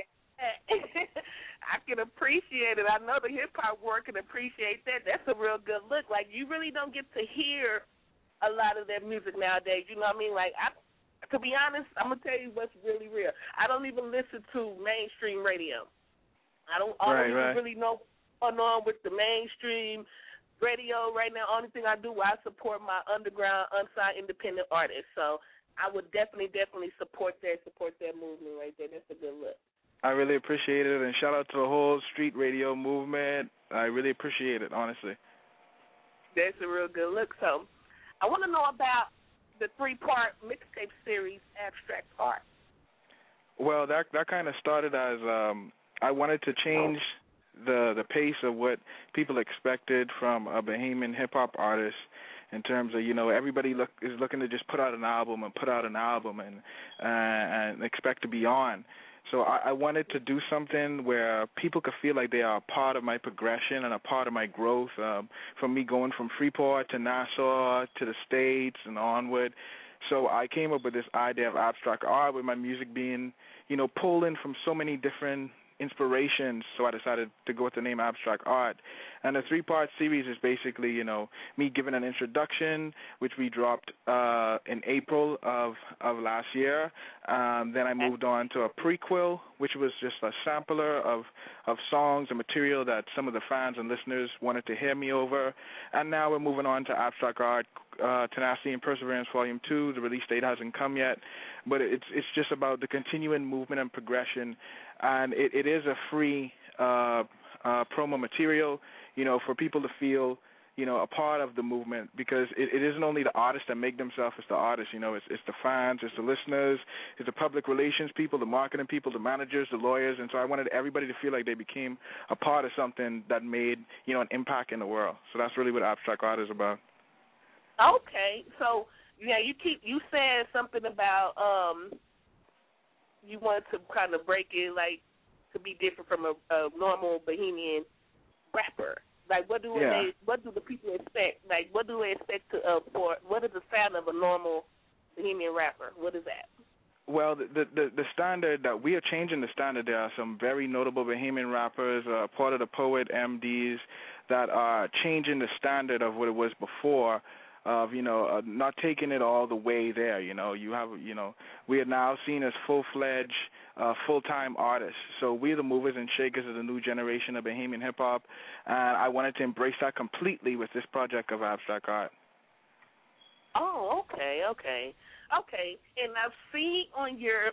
I can appreciate it. I know the hip-hop world can appreciate that. That's a real good look. Like, you really don't get to hear a lot of that music nowadays. You know what I mean? Like, to be honest, I'm going to tell you what's really real. I don't even listen to mainstream radio. I don't even really know what's going on with the mainstream radio right now. Only thing I do, I support my underground, unsigned, independent artists. So I would definitely support that movement right there. That's a good look. I really appreciate it, and shout out to the whole street radio movement. I really appreciate it, honestly. That's a real good look. So I want to know about the 3-part mixtape series, Abstract Art. Well, that kind of started as I wanted to change the pace of what people expected from a Bahamian hip hop artist. In terms of, everybody is looking to just put out an album and expect to be on. So I wanted to do something where people could feel like they are a part of my progression and a part of my growth, from me going from Freeport to Nassau to the States and onward. So I came up with this idea of abstract art, with my music being, pulled in from so many different inspirations, so I decided to go with the name Abstract Art. And the 3-part series is basically, me giving an introduction, which we dropped in April of last year. Then I moved on to a prequel, which was just a sampler of songs and material that some of the fans and listeners wanted to hear me over. And now we're moving on to Abstract Art, Tenacity and Perseverance Volume 2. The release date hasn't come yet, but it's just about the continuing movement and progression. And it is a free promo material, for people to feel, a part of the movement, because it isn't only the artists that make themselves, it's the artists, it's the fans, it's the listeners, it's the public relations people, the marketing people, the managers, the lawyers. And so I wanted everybody to feel like they became a part of something that made, an impact in the world. So that's really what Abstract Art is about. Okay. So, you said something about you wanted to kind of break it, like, to be different from a normal Bahamian rapper. Like, what do the people expect? Like, what do they expect what is the sound of a normal Bahamian rapper? What is that? Well, the standard that we are changing the standard. There are some very notable Bahamian rappers, part of the Poet MDs, that are changing the standard of what it was before. Of not taking it all the way there. We are now seen as full-fledged, full-time artists. So we're the movers and shakers of the new generation of Bahamian hip hop, and I wanted to embrace that completely with this project of Abstract Art. Oh, okay. And I've seen on your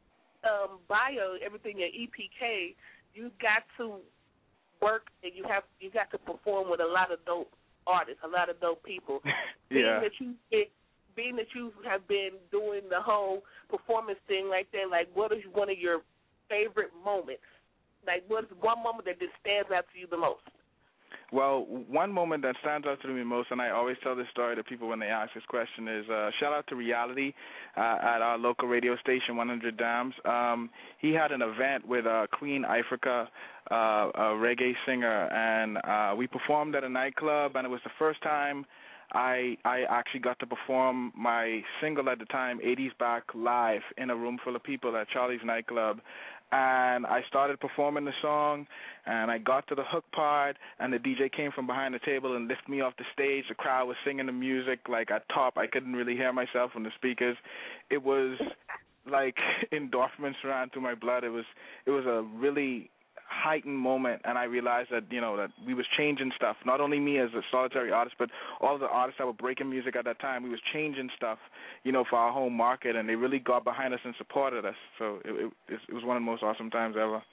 bio, everything at EPK, you got to work and you got to perform with a lot of dope artists, a lot of dope people. Yeah. Being that you have been doing the whole performance thing like that, like, what is one of your favorite moments? Like, what's one moment that just stands out to you the most? Well, one moment that stands out to me most, and I always tell this story to people when they ask this question, is shout out to Reality at our local radio station, 100 Dams. He had an event with Queen Ifrica, a reggae singer, and we performed at a nightclub, and it was the first time I actually got to perform my single at the time, 80s Back, live in a room full of people at Charlie's nightclub. And I started performing the song, and I got to the hook part, and the DJ came from behind the table and lifted me off the stage. The crowd was singing the music, like, at top. I couldn't really hear myself from the speakers. It was like endorphins ran through my blood. It was a really heightened moment, and I realized that that we was changing stuff. Not only me as a solitary artist, but all the artists that were breaking music at that time. We was changing stuff, for our home market, and they really got behind us and supported us. So it was one of the most awesome times ever.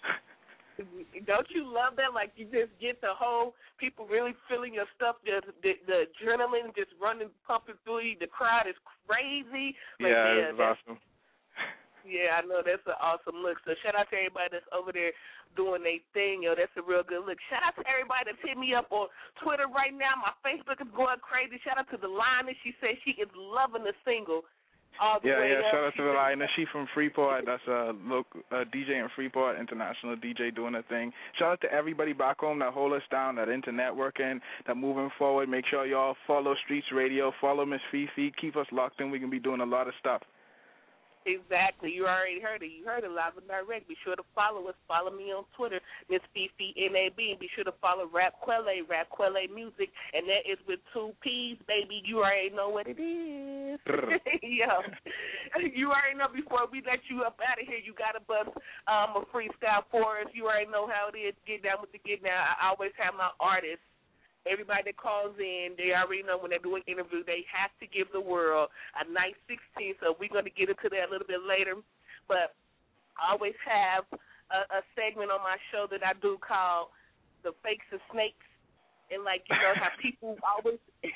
Don't you love that? Like, you just get the whole people really feeling your stuff. The adrenaline just running, pumping through you. The crowd is crazy. Yeah, it was awesome. Yeah, I know. That's an awesome look. So shout out to everybody that's over there doing their thing. That's a real good look. Shout out to everybody that's hit me up on Twitter right now. My Facebook is going crazy. Shout out to the Lioness. She says she is loving the single. Yeah. Shout out to the Lioness. She from Freeport. That's a local DJ in Freeport, international DJ doing her thing. Shout out to everybody back home that hold us down, that into networking, that moving forward. Make sure y'all follow Streets Radio, follow Miss Fifi. Keep us locked in. We can be doing a lot of stuff. Exactly. You already heard it. You heard it live and direct. Be sure to follow us. Follow me on Twitter, Miss Fifi NAB, and be sure to follow Rap Quelle Music, and that is with 2 P's, baby. You already know what it is. Yo, you already know. Before we let you up out of here, you got to bust a freestyle for us. You already know how it is. Get down with the get down. I always have my artists. Everybody that calls in, they already know when they do an interview, they have to give the world a nice 16, so we're going to get into that a little bit later. But I always have a segment on my show that I do called The Fakes and Snakes. And, like, how people always,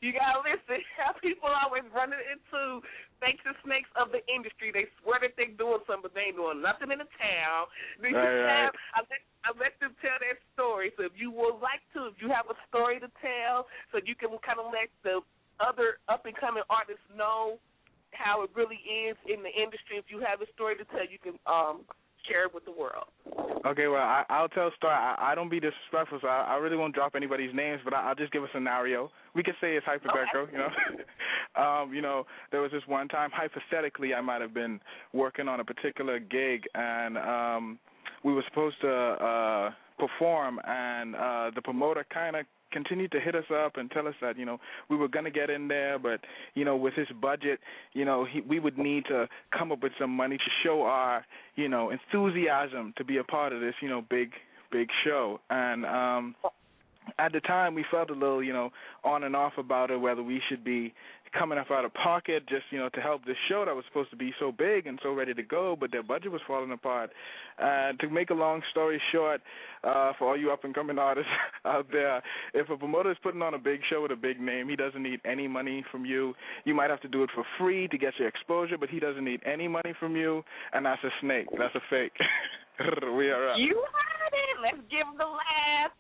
You gotta listen. People always running into fakes and snakes of the industry. They swear that they're doing something, but they ain't doing nothing in the town. I let them tell their story. So if you would like to, if you have a story to tell, so you can kind of let the other up-and-coming artists know how it really is in the industry. If you have a story to tell, you can share it with the world. Okay, well, I'll tell a story. I don't be disrespectful, so I really won't drop anybody's names, but I'll just give a scenario. We could say it's hypothetical, you know. There was this one time, hypothetically, I might have been working on a particular gig, and we were supposed to perform, and the promoter kind of continued to hit us up and tell us that, we were going to get in there, but, with his budget, we would need to come up with some money to show our, enthusiasm to be a part of this, big show. And at the time, we felt a little, on and off about it, whether we should be coming up out of pocket just, to help this show that was supposed to be so big and so ready to go, but their budget was falling apart. To make a long story short, for all you up-and-coming artists out there, if a promoter is putting on a big show with a big name, he doesn't need any money from you. You might have to do it for free to get your exposure, but he doesn't need any money from you, and that's a snake. That's a fake. We are up. You heard it. Let's give him the laugh.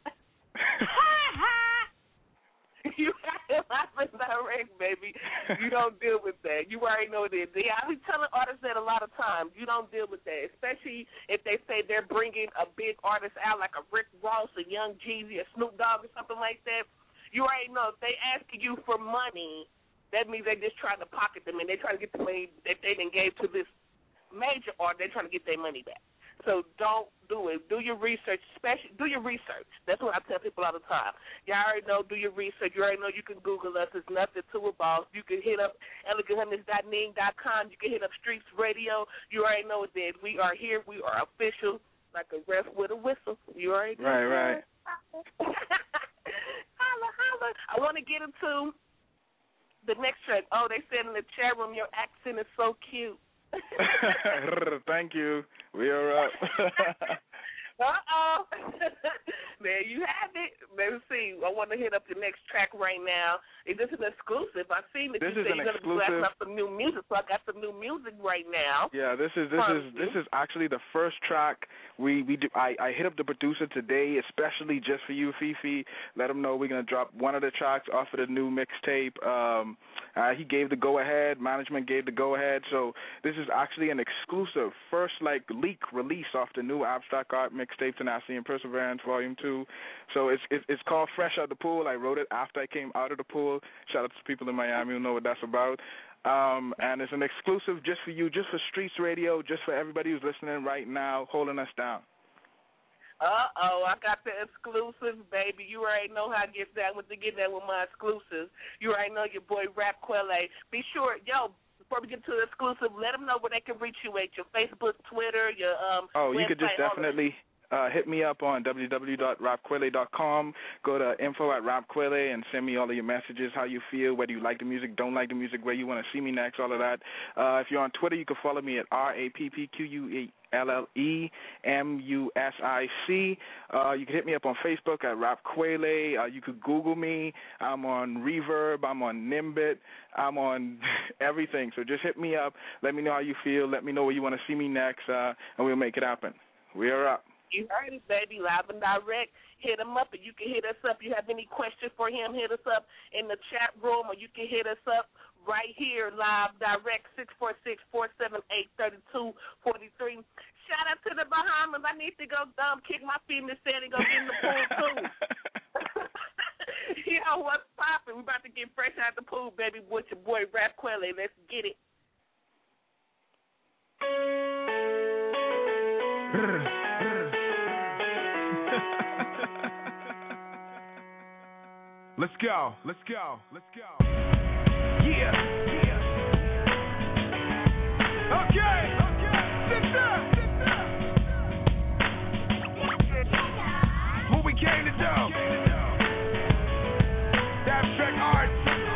You got to laugh direct, baby. You don't deal with that. You already know it is. I be telling artists that a lot of times. You don't deal with that, especially if they say they're bringing a big artist out like a Rick Ross, a Young Jeezy, a Snoop Dogg, or something like that. You already know if they asking you for money, that means they're just trying to pocket them, and they're trying to get the money that they done gave to this major artist. They're trying to get their money back. So don't do it. Do your research, do your research. That's what I tell people all the time. You already know, do your research. You already know you can Google us. It's nothing to a boss. You can hit up eleganthunters.ning.com. You can hit up Streets Radio. You already know it is. We are here. We are official, like a ref with a whistle. You already know. Right. Holla, holla. I want to get into the next track. Oh, they said in the chat room, your accent is so cute. Thank you. We are up. There you have it. Let's see. I want to hit up the next track right now. This is an exclusive. I've seen that you said you're going to be blasting up some new music, so I got some new music right now. Yeah, this is actually the first track we do. I hit up the producer today, especially just for you, Fifi. Let him know we're going to drop one of the tracks off of the new mixtape. He gave the go-ahead. Management gave the go-ahead. So this is actually an exclusive first leak release off the new Abstract Art mixtape, Tenacity and Perseverance Volume 2. So it's called Fresh Out the Pool. I wrote it after I came out of the pool. Shout out to people in Miami who know what that's about. And it's an exclusive just for you, just for Streets Radio, just for everybody who's listening right now, holding us down. I got the exclusive, baby. You already know how I get that with my exclusives. You already know your boy Rap Quelle. Be sure, before we get to the exclusive, let them know where they can reach you at, your Facebook, Twitter, your website. You could just definitely hit me up on www.rapquelle.com. Go to info@rapquelle and send me all of your messages, how you feel, whether you like the music, don't like the music, where you want to see me next, all of that. If you're on Twitter, you can follow me at RAPPQUELLEMUSIC. You can hit me up on Facebook at Rapquelle. You could Google me. I'm on Reverb. I'm on Nimbit. I'm on everything. So just hit me up. Let me know how you feel. Let me know where you want to see me next, and we'll make it happen. We are up. You heard it, baby, live and direct. Hit him up, and you can hit us up. You have any questions for him, hit us up in the chat room, or you can hit us up right here, live direct, 646-478-3243. Shout out to the Bahamas. I need to go kick my feet in the sand and go get in the pool, too. You know what's popping? We about to get fresh out the pool, baby, with your boy Rap Quelle. Let's get it. Let's go. Yeah. Okay. Sit down. What we came to do. Abstract art.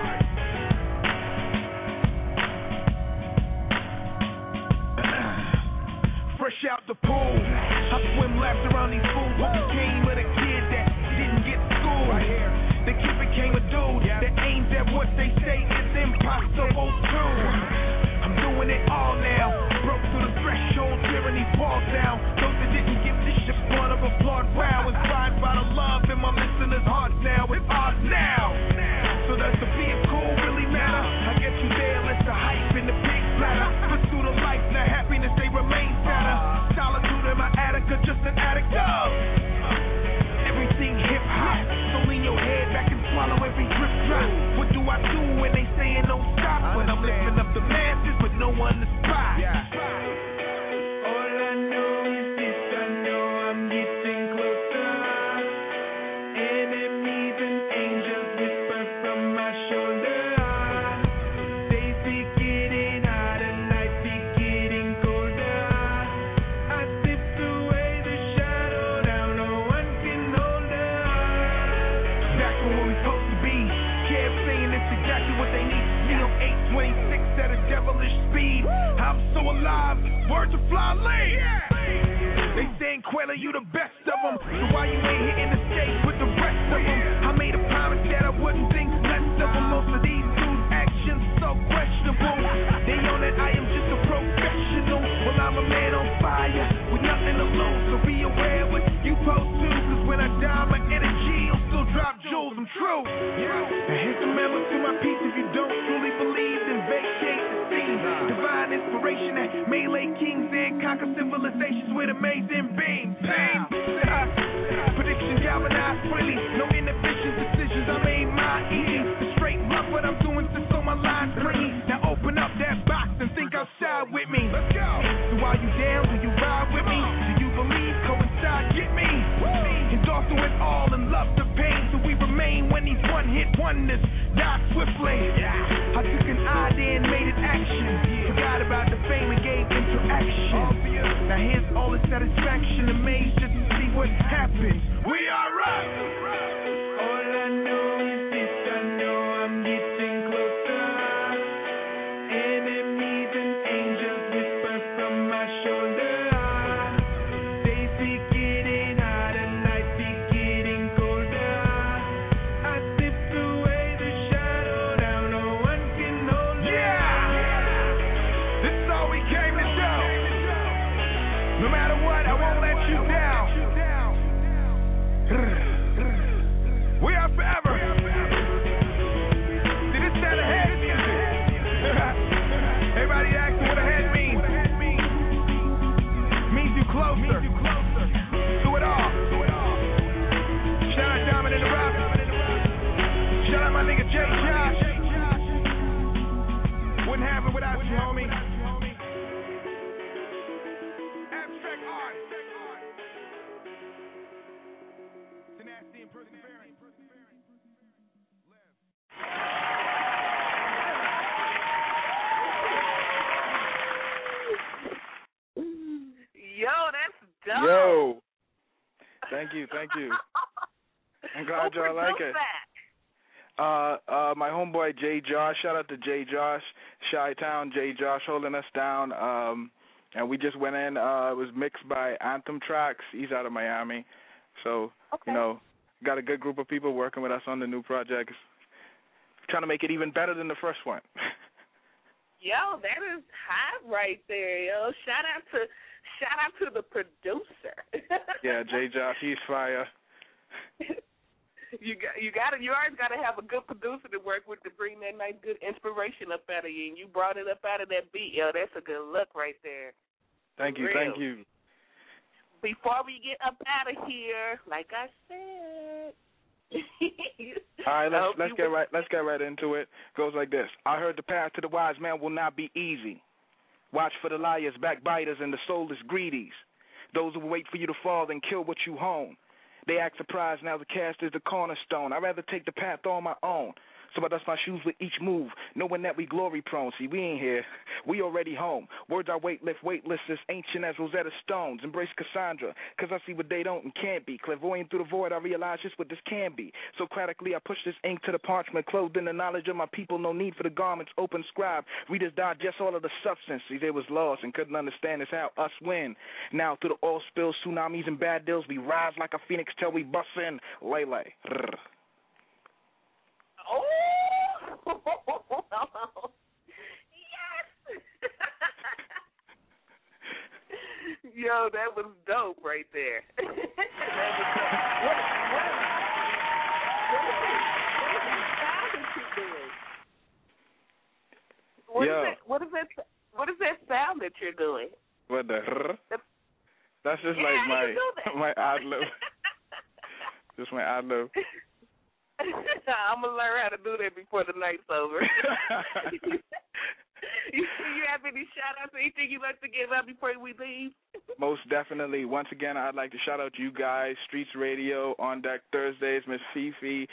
Fresh out the pool. I swim laps around these fools. What became of the kid that didn't get school? Right here. The kid became a dude that aimed at what so old school. I'm doing it all now. Broke through the threshold, tyranny falls down. Those that didn't give this shit one of applaud. Wow, inspired by the love in my listeners' hearts now. It's ours now. So does the being cool really matter? I get you there, let the hype and the big splatter. Pursue the life, the happiness, they remain sadder. Solitude in my attic, or just an addict of everything hip-hop. So lean your head back and swallow every drip drop. What do I do when they saying don't stop? When I'm lifting up the masses, but no one to spot. All I know is this, I know I'm getting closer. Enemies and angels whisper from my shoulder. Days be getting harder, nights be getting colder. I sift away the shadow, now no one can hold us. Back from where we supposed to be. Kev saying it's exactly what they need. Me on 826 at a devilish speed. I'm so alive, words of fly late. They saying Quella, you the best of them. So why you ain't hitting the stage with the rest of them? I made a promise that I wouldn't think less of them. Most of these dudes' actions so questionable. They know that I am just a professional. Well, I'm a man on fire with nothing to lose. So be aware what you post to. Cause when I die, my energy will still drop jewels. I'm true. Now here's the memo to my piece. If you don't truly believe, then vacate the scene. Divine inspiration that melee kings and conquer civilizations with amazing beams. Prediction galvanized freely, no inefficient decisions. I made mine easy. The straight rough, what I'm doing just so my lines clean. Now open up that box and think outside with me. Let's go. So are you down? Do you ride with me? Do you believe? Coincide, get me. Endorsed with all and love the pain. So we remain when these one-hit wonders die swiftly. I took an idea and made it action. Forgot about the fame and gave interaction. Now here's all the satisfaction, amazed just to see what happens. We are right. All I know is this, I know I'm getting closer. Enemies and angels whisper from my shoulder. Days be getting harder, nights be getting colder. I sift away the shadow, now no one can hold me. This is all we came to do. No matter what, I won't let you down. We are forever. See, this is that ahead music. Everybody asks what ahead means. Means you closer to it all. Shout out Diamond in the Rock. Shout out my nigga J. Josh. Wouldn't happen without you, homie. Abstract art. Tenacity and perseverance. Yo, that's dope. Yo. Thank you. I'm glad y'all like it. My homeboy J. Josh, shout out to J. Josh, Chi-Town, J. Josh holding us down. And we just went in, it was mixed by Anthem Tracks. He's out of Miami. So, you know, got a good group of people working with us on the new projects. Trying to make it even better than the first one. Yo, that is hot right there, yo. Shout out to the producer. Yeah, J. Josh, he's fire. You always gotta have a good producer to work with to bring that nice good inspiration up out of you. And you brought it up out of that beat, yo. That's a good look right there. Thank you. Before we get up out of here, like I said. All right, let's get right into it. Goes like this. I heard the path to the wise man will not be easy. Watch for the liars, backbiters, and the soulless greedies. Those who wait for you to fall and kill what you hone. They act surprised now the cast is the cornerstone. I'd rather take the path on my own. So I dust my shoes with each move, knowing that we glory prone. See, we ain't here. We already home. Words I weightless as ancient as Rosetta Stones. Embrace Cassandra, because I see what they don't and can't be. Clairvoyant through the void, I realize just what this can be. Socratically, I push this ink to the parchment, clothed in the knowledge of my people. No need for the garments, open scribe. Readers digest all of the substance. See, they was lost and couldn't understand this how us win. Now, through the oil spills, tsunamis, and bad deals, we rise like a phoenix till we bust in. Lele. Oh! Yo, that was dope right there. That was dope. What is that sound that you're doing? What the? That's just like my ad lib. Just my ad lib. I'm gonna learn how to do that before the night's over. You have any shout-outs or anything you'd like to give out before we leave? Most definitely. Once again, I'd like to shout out to you guys, Streets Radio, On Deck Thursdays, Miss Fifi,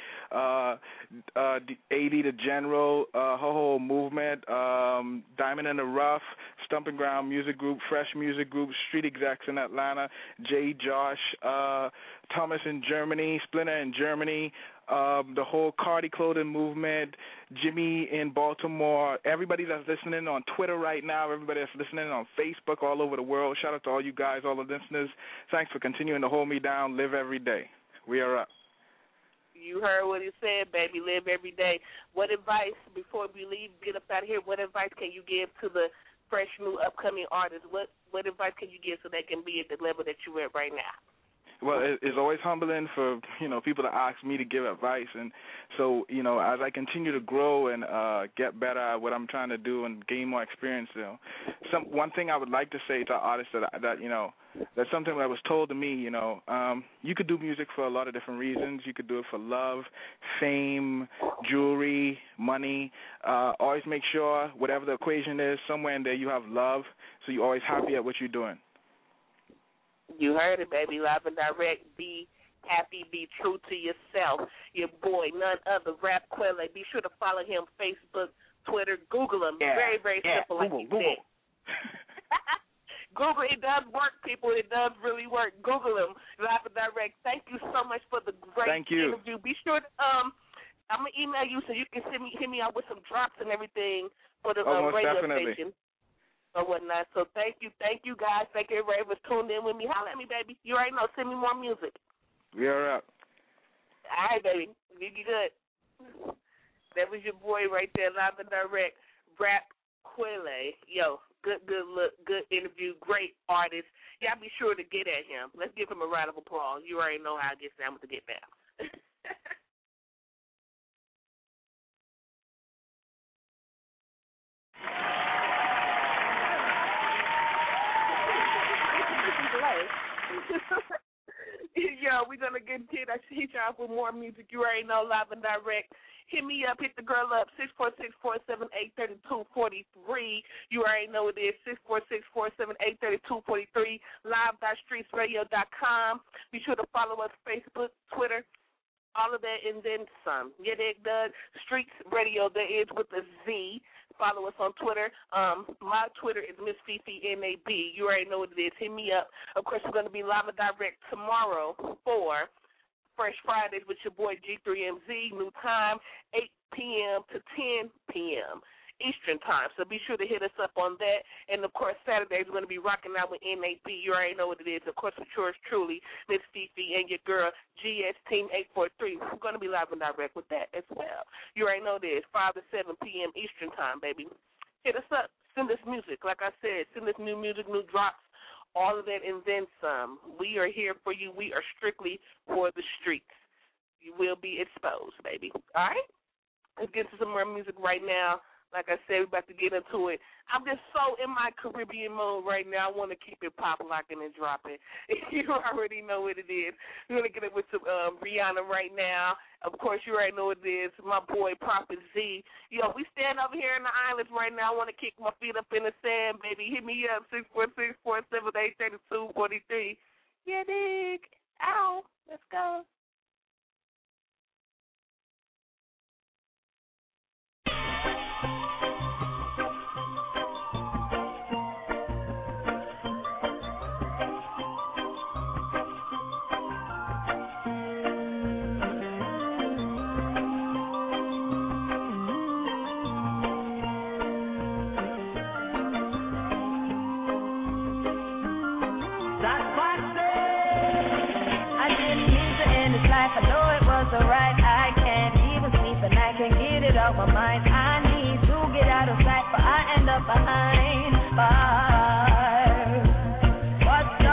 80 the General, Ho-Ho Movement, Diamond in the Rough, Stumping Ground Music Group, Fresh Music Group, Street Execs in Atlanta, Jay Josh, Thomas in Germany, Splinter in Germany, the whole Cardi Clothing Movement, Jimmy in Baltimore, everybody that's listening on Twitter right now, everybody that's listening on Facebook all over the world. Shout out to all you guys, all the listeners. Thanks for continuing to hold me down. Live every day. We are up. You heard what he said, baby. Live every day. What advice, before we leave, get up out of here, what advice can you give to the fresh, new, upcoming artists? What advice can you give so they can be at the level that you're at right now? Well, it's always humbling for, people to ask me to give advice. And so, as I continue to grow and get better at what I'm trying to do and gain more experience, one thing I would like to say to artists that's something that was told to me, you could do music for a lot of different reasons. You could do it for love, fame, jewelry, money. Always make sure, whatever the equation is, somewhere in there you have love, so you're always happy at what you're doing. You heard it, baby. Live and direct. Be happy. Be true to yourself. Your boy, none other, Rap Quelle. Be sure to follow him, Facebook, Twitter. Google him. Yeah. Very, very simple, Google, like you said. Google, it does work, people. It does really work. Google him. Live and direct. Thank you so much for the great interview. Be sure to, I'm going to email you so you can hit me out with some drops and everything for the radio station. Or whatnot. So thank you guys. Thank you everybody who was tuned in with me. Holla at me, baby. You already know. Send me more music. We are up. All right, baby. You good. That was your boy right there, live and direct, Rap Quelle. Yo, good look, good interview, great artist. Y'all be sure to get at him. Let's give him a round of applause. You already know how it gets down with the get down. Yo, we're going to get hit you off with more music. You already know, live and direct. Hit me up. Hit the girl up, 646-478-3243. You already know it is, 646-478-3243, live.streetsradio.com. Be sure to follow us, Facebook, Twitter, all of that, and then some. Yeah, they done. Streets Radio, that is with a Z. Follow us on Twitter. My Twitter is Miss Fifi NAB. You already know what it is. Hit me up. Of course, we're going to be live and direct tomorrow for Fresh Fridays with your boy G3MZ. New time, 8 p.m. to 10 p.m. Eastern time. So be sure to hit us up on that. And, of course, Saturdays we're going to be rocking out with NAB. You already know what it is. Of course, with yours truly, Miss Fifi and your girl, GS Team 843. We're going to be live and direct with that as well. You already know this, 5 to 7 p.m. Eastern time, baby. Hit us up. Send us music. Like I said, send us new music, new drops, all of that, and then some. We are here for you. We are strictly for the streets. You will be exposed, baby. All right? Let's get to some more music right now. Like I said, we're about to get into it. I'm just so in my Caribbean mode right now. I want to keep it pop locking and dropping. You already know what it is. We're going to get it with some Rihanna right now. Of course, you already know what it is. My boy, Prophet Z. Yo, we stand over here in the islands right now. I want to kick my feet up in the sand, baby. Hit me up, 646-478-3243. Yeah, dig. Ow. Let's go. Alright, I can't even sleep and I can't get it out my mind. I need to get out of sight, but I end up behind bars. What's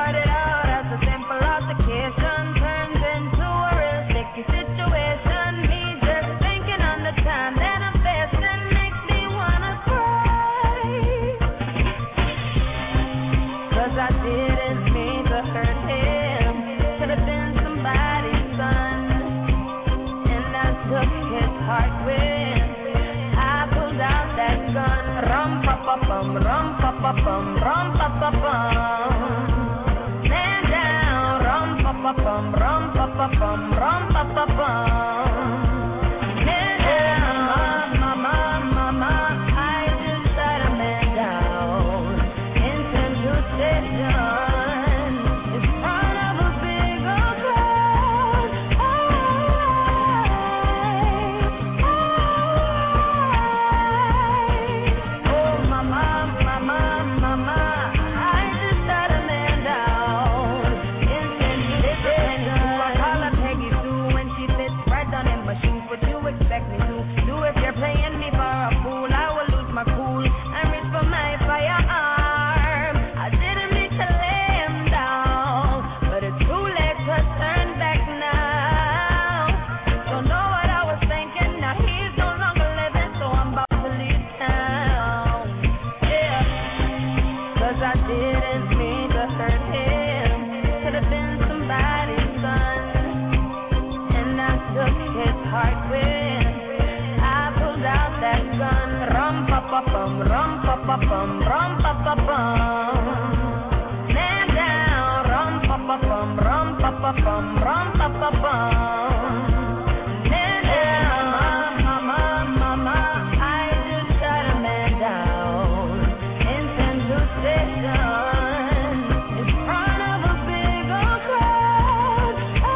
'cause I didn't mean to hurt him. Could have been somebody's son, and I took his heart with. I pulled out that gun. Rum pa pa bum, rum pa pa bum, rum pa pa bum. Man down, rum pa pa bum, rum pa pa bum, rum pa pa bum. Man down, mama, mama, I just shot a man down in Central Station in front of a big old crowd. Oh, mama, mama, mama, I just shot a man down in Central Station. I call her Peggy Sue when she fits right down in my shoes. What you expect me to do if you're playing me for a fool? I will lose my cool and reach for my firearm. I didn't mean to lay him down, but it's too late to turn back now. Don't know what I was thinking. Now he's no longer living, so I'm about to leave town. Yeah, 'cause I didn't mean to hurt him. Could have been somebody's son, and I took his heart with. I pulled out that gun. Rum pa pa bum, rum pa pa bum, rum pa pa bum. Man down, rum pa pa bum, rum pa pa bum, rum pa pa bum. Man down, mama, mama, I just shot a man down in Central Station in front of a big old crowd.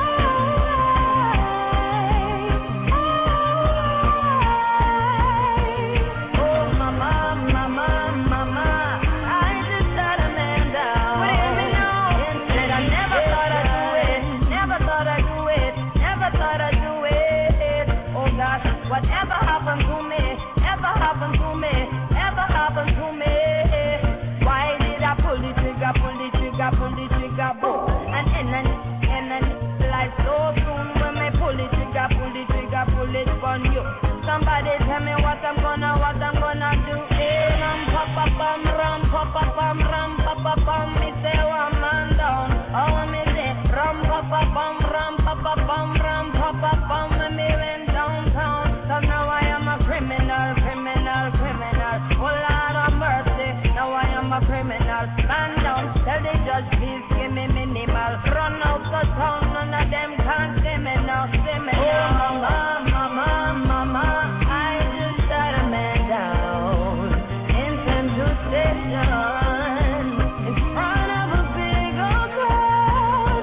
Oh, mama, mama, mama, I just shot a man down. But hear me now, said I never thought I'd do it, never thought I'd do it, never thought I'd do it. Oh gosh, whatever happened to me, ever happened to me, ever happened to me. Why did I pull the trigger, pull the trigger, pull the trigger, boom? And then like so soon when me pull the trigger, pull it on you. Somebody tell me what I'm gonna do. Ram pa pa bum, ram pa pa bum, ram pa pa bum. Me say one man down. Oh me say ram pa pa bum, ram pa pa bum, ram pa pa bum. And me went downtown. So now I am a criminal. Oh Lord of mercy, now I am a criminal. Man down, tell the judge please give me minimal. Run out the town, none of them can't see me now. Oh mama, I just shot a man down in Central Station in front of a big old crowd.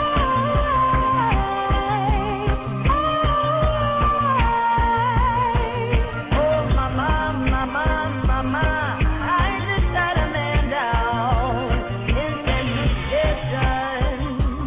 Oh mama, I just shot a man down in Central Station.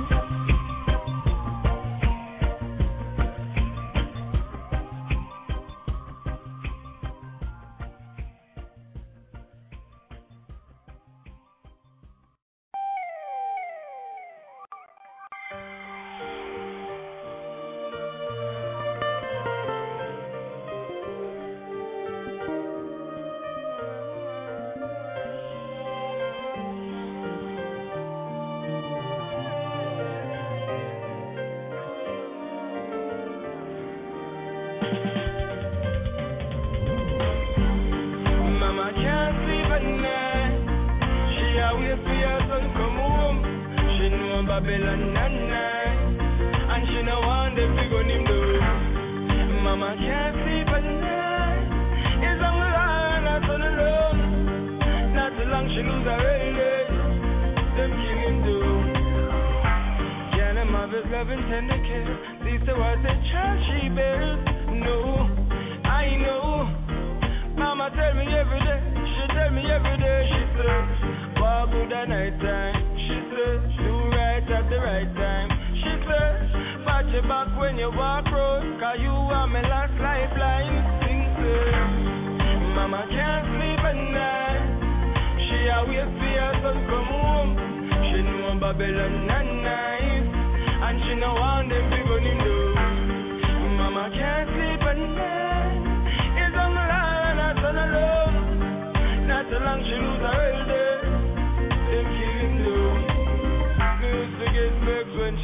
Mama can't sleep at night. She always see her son come home. She know Babylon at night, and she no want them to go him do. Mama can't sleep at night. It's long line not on alone. Not so long she lose her elders. Them kill him too. Can a mother's love and tender care? Sister was a child she bears. No, I know. Mama tell me every day, she tell me every day, she says, walk good at night time, she says, do right at the right time, she says, pat your back when you walk road, 'cause you are my last lifeline, sing says, Mama can't sleep at night, she always see her son come home, she know Babylon at night, and she know want them to go him do. Mama can't sleep at night, it's on the line, not on alone. Not so long she lose her elders, them killing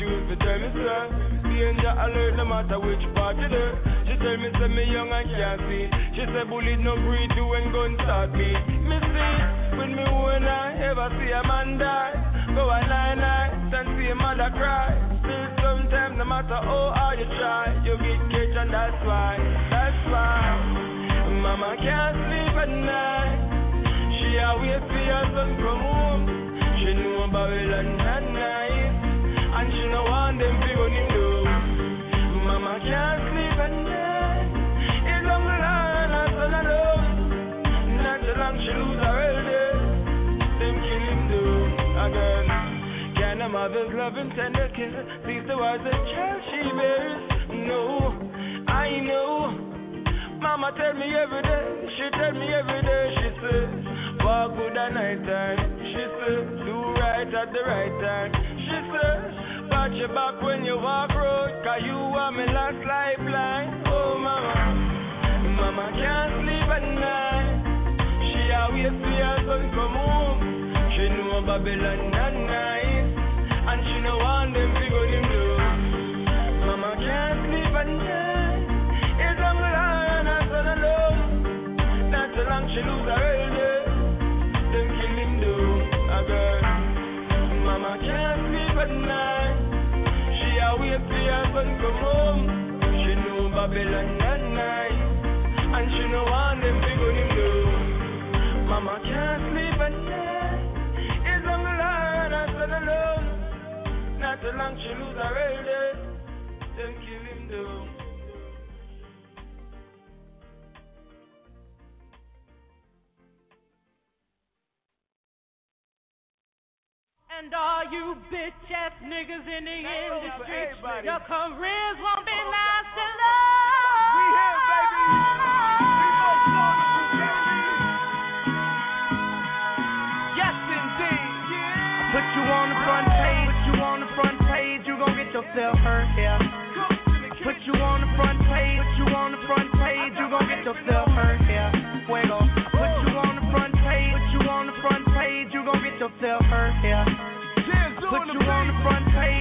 used to tell me, sir, danger alert no matter which part you do. She tell me, say me young and can't see. She say bullet no breathe you when gun start beat. Me see, with me when I ever see a man die, go a 9 nights and see a mother cry. Still sometimes no matter how hard you try, you get catch and that's why Mama can't sleep at night. She always see her son come home. She know Babylon not nice, and she no want them big on him do. Mama can't sleep at night. It's long line and son alone. Not so long she lose her elder. Them kill him do again. Can a mother's love and tender care sees the words a child she bears? No, I know. Mama tell me every day, she tell me every day, she says, walk good at night time, she says, do right at the right time, she says, watch your back when you walk road, cause you are my last lifeline. Oh mama can't sleep at night, she always see her son come home, she know Babylon not nice, and she know want them big on him do. Mama can't sleep at night, it's long line and son alone, not so long she lose her elder, them kill him do again. Mama can't sleep at night, she always see her son come home, she know Babylon not nice, and she know want them big on him do. Mama can't sleep at night, it's long line and son alone, not so long she lose her elder, them kill him do. And all you bitch-ass niggas in the industry, your careers won't be lasting long. We here, baby. Yes, indeed. Yeah. Put you on the front page, you gon' get yourself hurt, yeah. Put you on the front page, you gon' get yourself hurt, yeah. Fuego. Put you on the front page, you gon' get yourself hurt, yeah. Put you on the front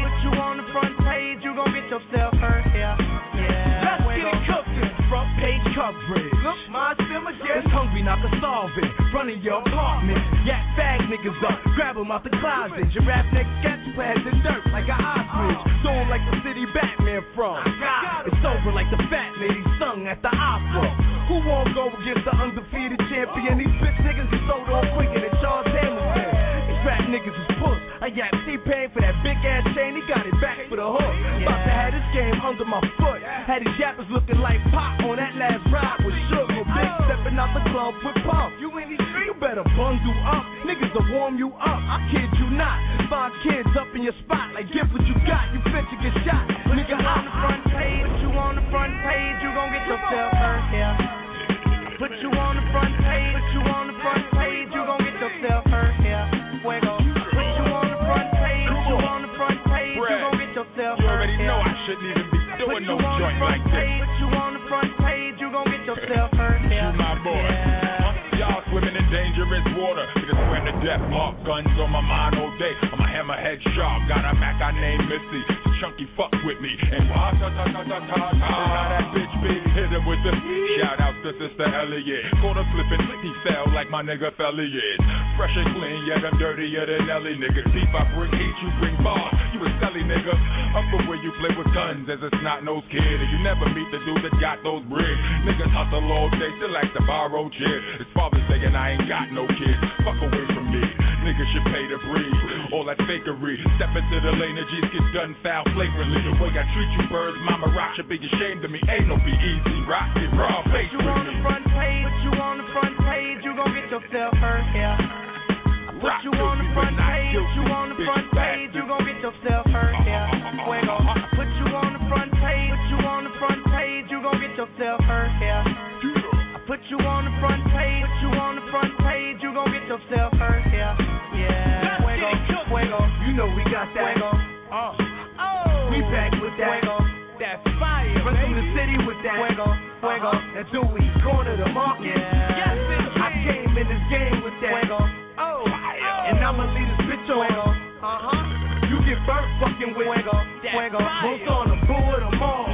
page, you gon' get yourself hurt, yeah. Let's get it cooking. Front page coverage. Look, my simmer, yeah. It's hungry, not to solve it. Running your apartment. Yak bag niggas up. Grab them out the closet. Your rap neck sketch pads in dirt like an ostrich. Doing like the city Batman from. It's over like the fat lady sung at the opera. Who won't go against the undefeated champion? These bitch niggas is sold on quicker than Charles Hamilton. These rap niggas is puss. I got T-Pain for that big ass chain. He got it back for the hook. About to have this game under my foot. Had these yappers looking like Pop on that last ride with Suge. Lil Big stepping out the club with Pump. You in these streets, you better bundle up. Niggas will warm you up. I kid you not. Find kids up in your spot. Like, give what you got. You fit to get shot. Nigga on the front page. Put you on the front page, you gon' get yourself hurt, yeah. Put you on the front page, you gon' get yourself hurt, yeah. Fuego. Put you on the front page, you gon' get yourself hurt, yeah. You already know I shouldn't even be doing no joint like this. Put you on the front page, you gon' get yourself hurt, yeah. You my boy. Y'all swimming in dangerous water. Because when the death mark guns on my mind all day. I'm a hammerhead shark. Got a Mac I named Missy. Chunky fuck with me. And how that bitch be? Hit him with the shout out to Sister Elliot. Quarter flipping, he fell like my nigga Elliot. Fresh and clean, yeah, I'm dirtier than Ellie, nigga. Deep, I bring heat, you bring bars. You a silly nigga. Up for where you play with guns as a snot-nosed kid. And you never meet the dude that got those bricks. Niggas hustle all day, still like to borrow shit. His father saying I ain't got no kids. Fuck away from me. Niggas should pay to breathe. All that fakery. Step into the lane and G's get done foul flagrantly. The way I treat you birds, Mama Rock should be ashamed of me. Ain't no be easy, rock it raw face. Put you on the front page, you gon' get yourself hurt, yeah. Put you on the front page, you gon' get yourself hurt, yeah. Fuego. Put you on the front page, you gon' get yourself hurt, yeah. Put you on the front page, you gon' get yourself hurt, yeah. Yeah. Fuego. You know we got that. Fuego. We back with that. Fuego. That fire. Run from the city with that. Fuego. That's who we corner the market. Yeah. Yes, I came in this game with that. Fuego. And I'ma leave this bitch on. Fuego. You get bird fucking with Fuego. Who's on the boo of them all?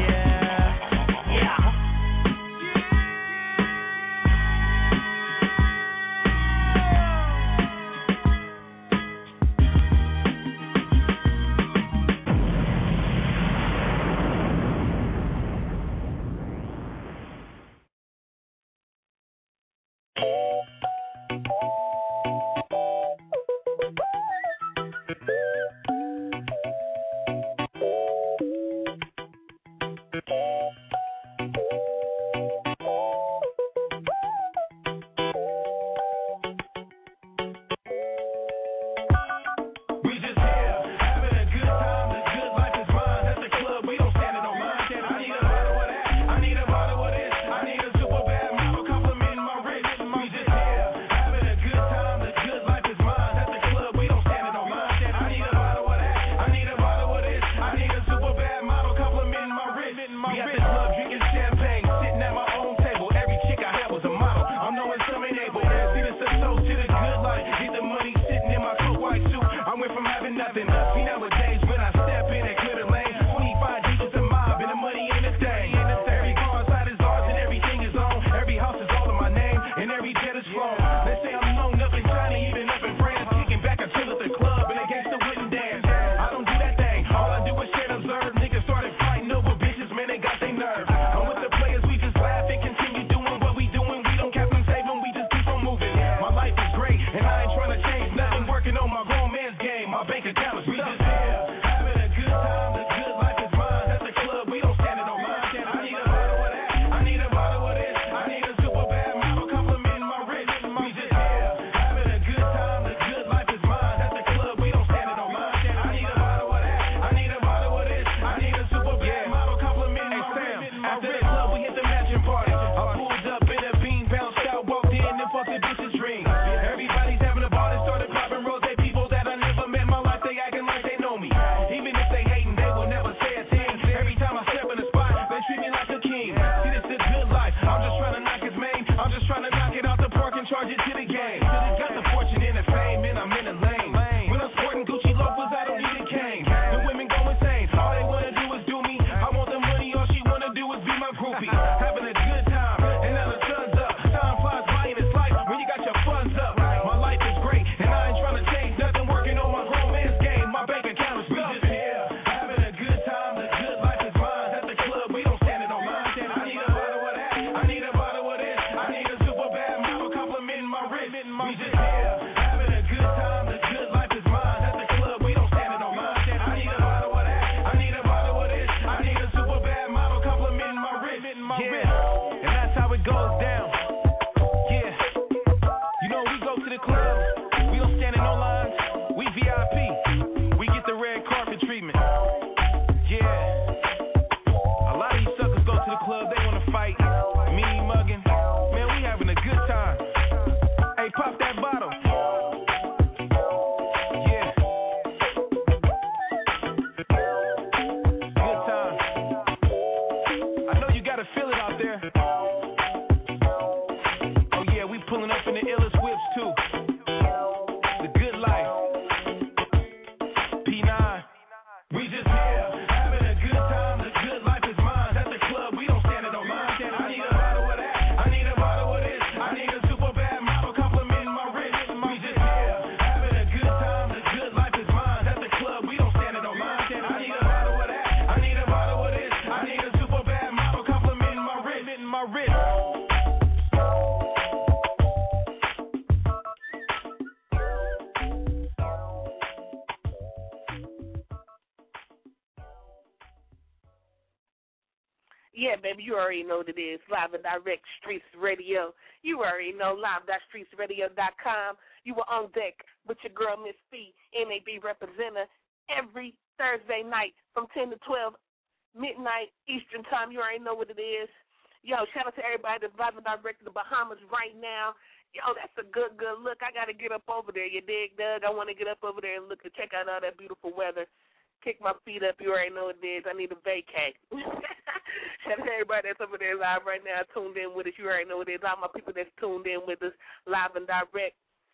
Yeah, baby, you already know what it is. Live and Direct Streets Radio. You already know live.streetsradio.com. You were on deck with your girl, Miss Fee, NAB representative, every Thursday night from 10 to 12, midnight Eastern time. You already know what it is. Yo, shout out to everybody that's live and direct to the Bahamas right now. Yo, that's a good look. I got to get up over there. You dig, Doug? I want to get up over there and look and check out all that beautiful weather. Kick my feet up. You already know what it is. I need a vacay. Shout out to everybody that's over there live right now, tuned in with us. You already know what it is. All my people that's tuned in with us, live and direct.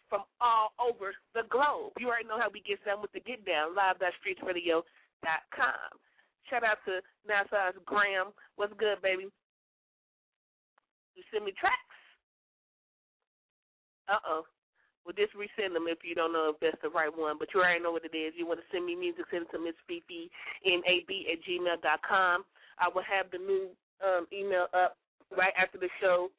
from all over the globe. You already know how we get down with the Get Down, live.streetsradio.com. Shout out to Nassau's Graham. What's good, baby? You send me tracks? Well, just resend them if you don't know if that's the right one, but you already know what it is. You want to send me music, send it to Miss Fifi, NAB@gmail.com. I will have the new email up right after the show,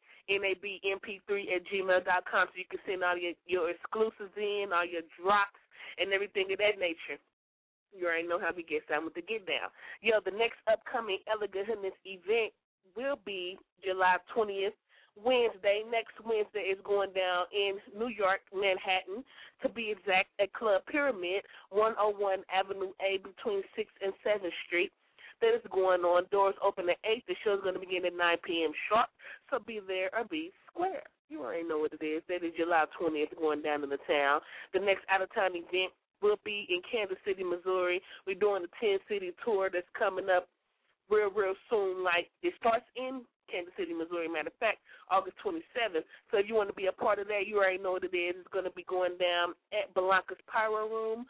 NABMP3@gmail.com, so you can send all your exclusives in, all your drops, and everything of that nature. You already know how we get down with the Get Down. Yo, the next upcoming Elegant Hoodness event will be July 20th, Wednesday. Next Wednesday is going down in New York, Manhattan, to be exact, at Club Pyramid, 101 Avenue A between 6th and 7th Street. That is going on. Doors open at 8. The show is going to begin at 9 p.m. sharp, so be there or be square. You already know what it is. That is July 20th going down in the town. The next out-of-town event will be in Kansas City, Missouri. We're doing the 10-city tour that's coming up real soon. Like, it starts in Kansas City, Missouri, matter of fact, August 27th. So if you want to be a part of that, you already know what it is. It's going to be going down at Blanca's Pyro Room,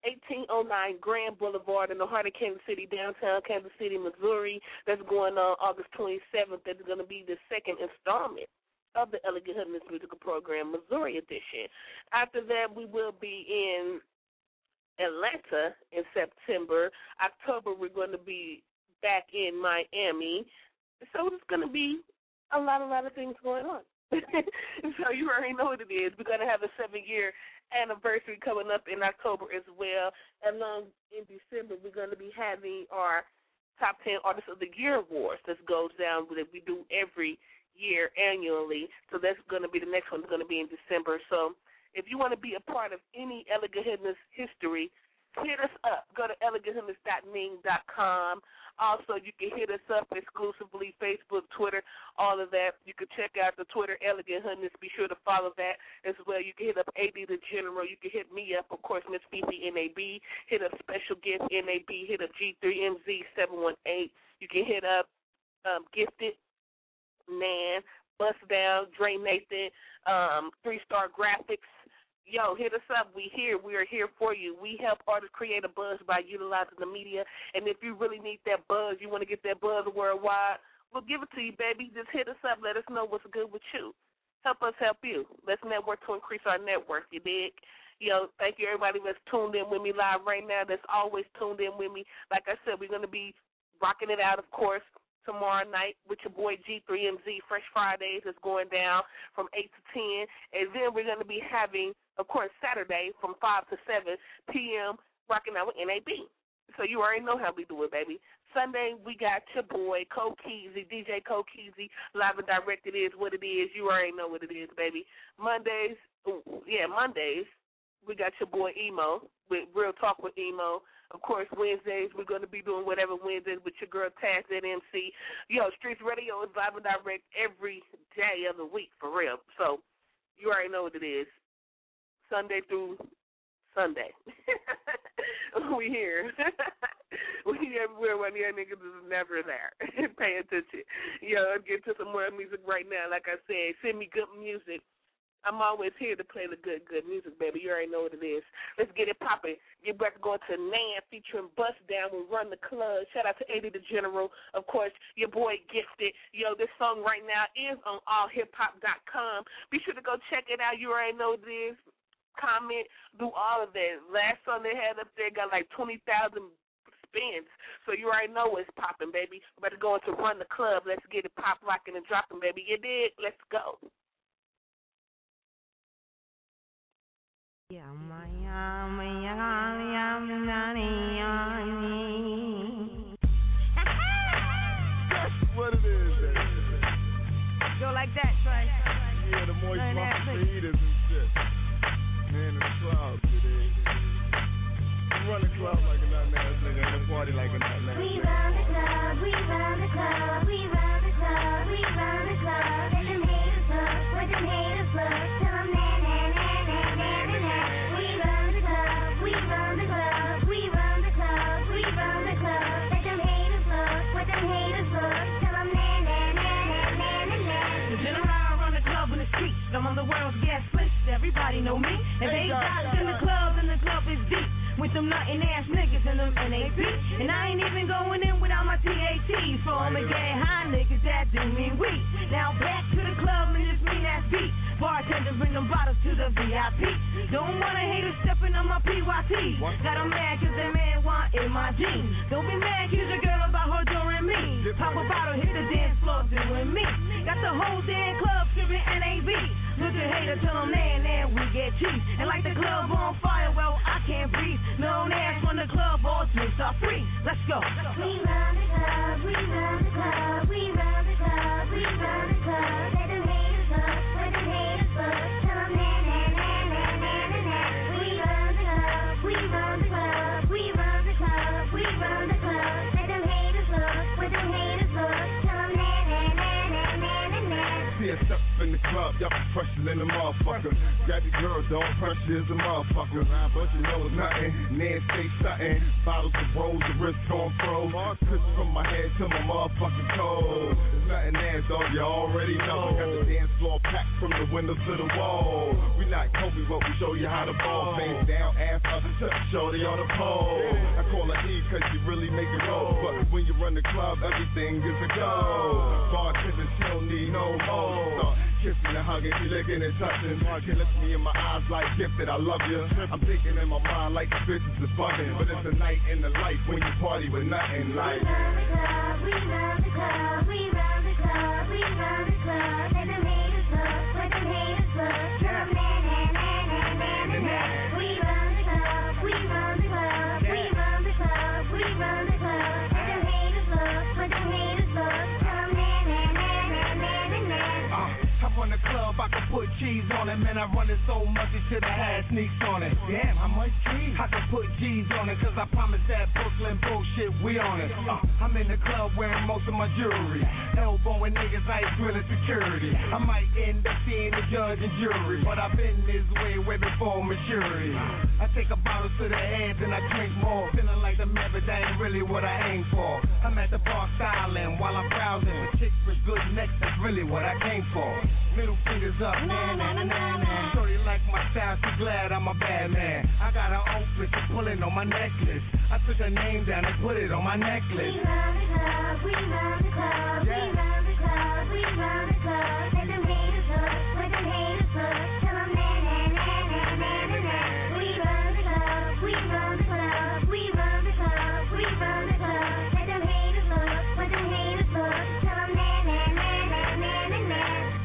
1809 Grand Boulevard in the heart of Kansas City, downtown Kansas City, Missouri. That's going on August 27th. That is going to be the second installment of the Elegant Hoodness Musical Program, Missouri edition. After that, we will be in Atlanta in September. October, we're going to be back in Miami. So it's going to be a lot of things going on. So you already know what it is. We're going to have a 7-year anniversary coming up in October as well. Along in December, we're going to be having our Top 10 Artists of the Year Awards. This goes down that we do every year annually. So that's going to be the next one. It's going to be in December. So if you want to be a part of any Elegant Hoodness history, hit us up. Go to eleganthoodness.ning.com. Also, you can hit us up exclusively, Facebook, Twitter, all of that. You can check out the Twitter, Elegant Hoodness. Be sure to follow that as well. You can hit up AD the General. You can hit me up, of course, Miss Fifi, NAB. Hit up Special Gift, NAB. Hit up G3MZ718. You can hit up Gifted, Nan, Bust Down, Dre Nathan, 3-Star Graphics. Yo, hit us up. We are here for you. We help artists create a buzz by utilizing the media. And if you really need that buzz, you want to get that buzz worldwide, we'll give it to you, baby. Just hit us up. Let us know what's good with you. Help us help you. Let's network to increase our network, you dig? Yo, thank you, everybody that's tuned in with me live right now, that's always tuned in with me. Like I said, we're going to be rocking it out, of course, tomorrow night with your boy G3MZ. Fresh Fridays is going down from 8 to 10. And then we're going to be having, of course, Saturday from 5 to 7 p.m. rocking out with NAB. So you already know how we do it, baby. Sunday, we got your boy, Kokeezy, DJ Kokeezy, live and direct. It is what it is. You already know what it is, baby. Mondays, we got your boy Emo with Real Talk with Emo. Of course, Wednesdays, we're going to be doing whatever Wednesdays with your girl, Taz at MC. Yo, Streets Radio is live and direct every day of the week, for real. So you already know what it is. Sunday through Sunday. We here. We everywhere when your niggas is never there. Pay attention. Yo, I'll get to some more music right now. Like I said, send me good music. I'm always here to play the good music, baby. You already know what it is. Let's get it popping. Get back to going to Nan featuring Bust Down. We Run the Club. Shout out to AD the General. Of course, your boy Gifted. Yo, this song right now is on allhiphop.com. Be sure to go check it out. You already know what it is. Comment, do all of that. Last song they had up there got like 20,000 spins. So you already know it's popping, baby. Better go into Run the Club. Let's get it pop, locking, and dropping, baby. You dig? Let's go. That's what it is, baby. Go like that, Trey. Yeah, the moist muffin eaters and shit. Man in the crowd, you dig? We run the club like a nut-ass nigga and the party like a nut-ass nigga. We run the club, we run the club, we run the club, we run the club. Let them haters look, let them haters look. Tell them na na na na na na na. We run the club, we run them nothing ass niggas in them NAB. And I ain't even going in without my TATs. For them to get high niggas that do mean we. Now back to the club and just mean that beat. Bartender bring them bottles to the VIP. Don't wanna haters stepping on my PYT. Got them mad cause their man want in my jeans. Don't be mad cause your girl about her doing me. Pop a bottle, hit the dance floor doing me. Got the whole damn club stripping NAB. Look at hater, tell them and we get cheap. And like the club on fire, well I can't breathe. No ass from the club, all drinks are free. Let's go. We run the club, we run the club, we run the club, we run the club. Let them haters up, let them haters up. Tell them na na na na na na na. We run the club, we run the club, we run the club, we run the club. Let them haters up, let them haters up. Tell them na na na na na na na. See us up in the club, y'all pressure than a motherfucker. Got the girl, don't pressure is a motherfucker. But you know it's nothing, Nan say something. Bottles of rose, the wrist gon' froze. Twist from my head to my motherfucking toes. There's nothing there, dog, you already know. Got the dance floor packed from the window to the wall. We not Kobe, but we show you how to ball. Face down, ass up, shorty on the pole. I call her E cause she really make it roll. But when you run the club, everything is a go. Bartenders, she don't need no more. Start kissing and hugging, she licking and touching. She looks me in my eyes like gifted, I love you. I'm thinking in my mind like the bitches is bugging. But it's a night in the life when you party with nothing like. We run the club, we run the club, we run the club. Let them haters up, let them haters up. Tell them na na na na na na na. We run the club, we run the club, we run the club, we run the club. Let them haters up, let them haters up. Tell them na na na na na na na. I run the club, I can put cheese on it. Man, I run it so much it should have had sneaks on it. Damn, how much cheese? I can put G's on it, cause I promise that Brooklyn bullshit, we on it. I'm in the club wearing most of my jewelry. Elbowing niggas, I ain't grilling security. I might end up seeing the judge and jury, but I've been this way before maturity. I take a bottle to the head, then I drink more. Feeling like the man, but that ain't really what I aim for. I'm at the bar styling while I'm browsing. With chicks with good necks, that's really what I came for. Middle fingers up, na na na na na. Shorty like my style, she glad I'm a bad man. I got her open, she pulling on my necklace. I took her name down and put it on my necklace. We run the club, we run the club, we run the club, we run the club. Let them haters up, let them haters up. Tell them na na na na na na na. We run the club, we run the club, we run the club, we run the club. Let them haters up, let them haters up. Tell them na na na na na na na.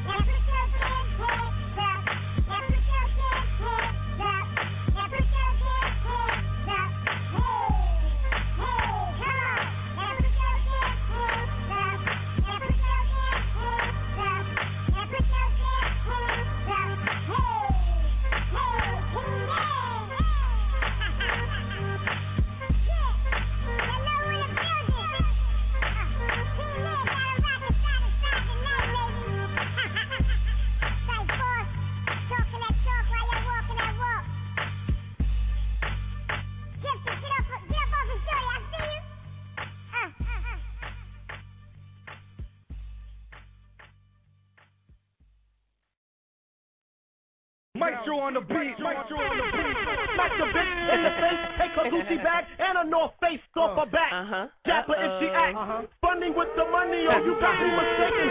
Maestro on the beat, Maestro on the beat. Smack the bitch in the face, take her Gucci bag and a North Face off her back. Dapper if she act, funding with the money, oh you got me mistaken.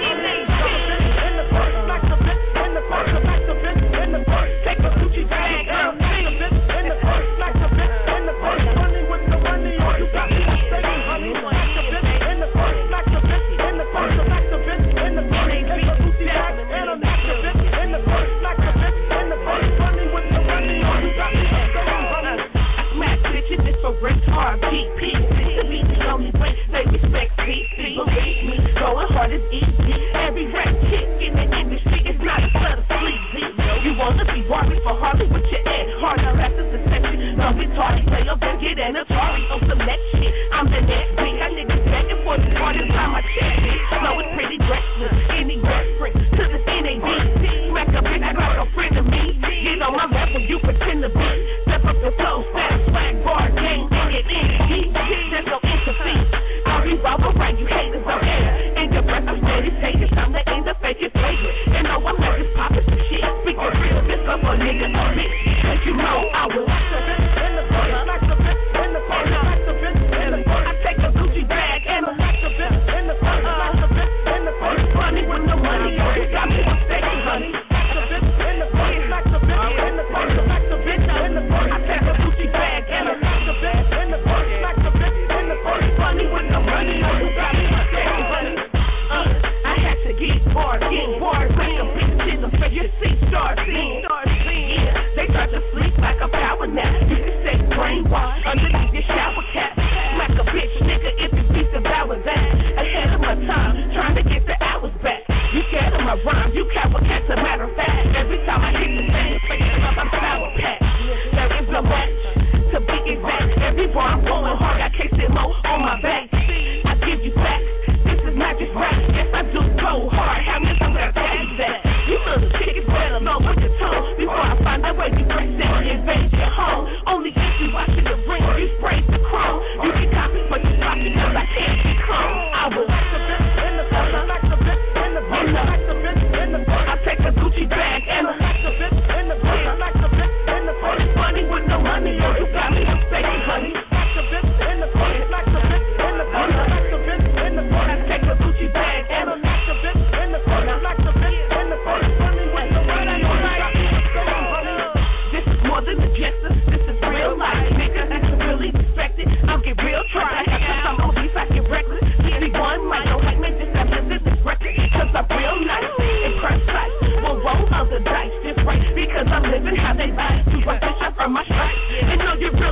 In the face, smack the bitch in the face, smack the bitch in the face, take her Gucci bag and the bitch in the face, smack the bitch in the face, funding with the money, oh you got me mistaken. Honey, smack the bitch in the face, smack the bitch in the face, smack the bitch in the face, take her Gucci bag and a bitch in the face, smack the bitch in the face, funding with the money, oh you got me mistaken. Smack bitches, it's for rich RPP. To be the only way they respect PC. Believe me, going hard is easy. Every rap chick in the industry is not a slut of sleazy. You wanna be worried for Harley with your head. Hard now after the session. No retarded, play up and get an Atari on some next shit. I'm the next big. I niggas begging for the part of time I check it. No, it's pretty dressless. Any reference to the NAD. Smack a bitch, I got a friend of me. Get on my rap when you pretend to be. Step up the flow, step swag, bar, gang, and get in. There's no interface. I'll be robber right, you haters out there. In your breath, I'm steady taking time to end the fake it flagrant. And no, I'm not just popping some shit. Speaking real, this up a nigga, a bitch. Cause you know I will. In the face, smack the bitch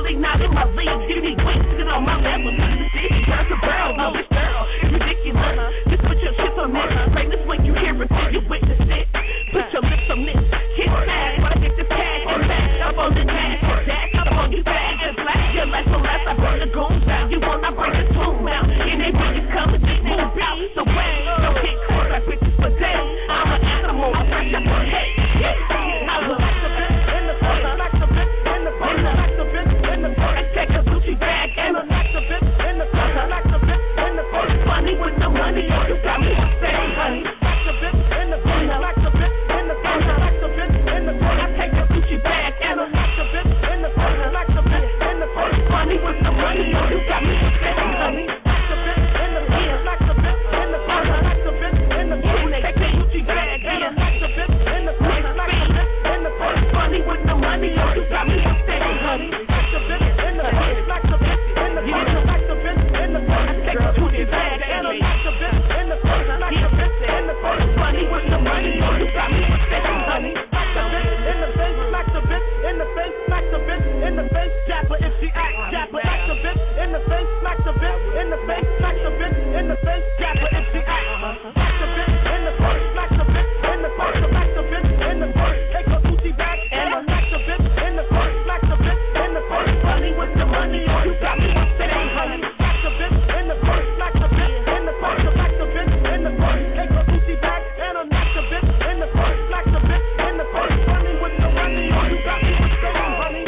Really not in my league. Give me wings to get on my level. This girl's a girl, no, this girl is ridiculous. Just put your chips on this. Play this when you hear it, you witness it. Put your lips on this. Kiss fast, but I get this cash and back up on the dash. Dash up on you fast and black. Your life so last, I bring the goons out. You want, I bring the tune out. And they bitches come and they move out the way. Don't get caught by bitches for days. I'm an animal, I bring up your head. I will like the bitch in the face, like the bitch in the face, like the bitch in the face. I take a Gucci bag and I like the bitch in the face, like the bitch in the face. Funny with the money, you got me saying honey. Like the bitch in the face, like the bitch in the face, like the bitch in the face. I take a Gucci bag and I like the bitch in the face, like the bitch in the face. Funny with the money, you got me saying honey. Like the bitch in the face, like the bitch in the face, like the bitch in the face. Take a Gucci bag and I like the bitch in the face, like the bitch in the face. Funny with the money, you got me saying honey. Like the bitch in the face, like the bitch in the face, like the bitch in the face. I take a Gucci bag and I like the bitch in the face, like the bitch in the face. Funny with the money, you got me saying honey. Like the bitch in the face, like the bitch in the face, like the bitch in the face. Japper if she act, Japper like the bitch in the face, like the bitch in the face, like the bitch in the face. Japper if she act, like the bitch in the face, like the bitch in the face, like the bitch in the face. Take her Gucci bag and I like the bitch in the face, like the bitch in the face. Funny with the money, you got me saying honey. Like the bitch in the face, like the bitch in the face, like the bitch in the face. Take her Gucci bag and I like the bitch in the face, like the bitch in the face. Funny with the money, you got me saying honey.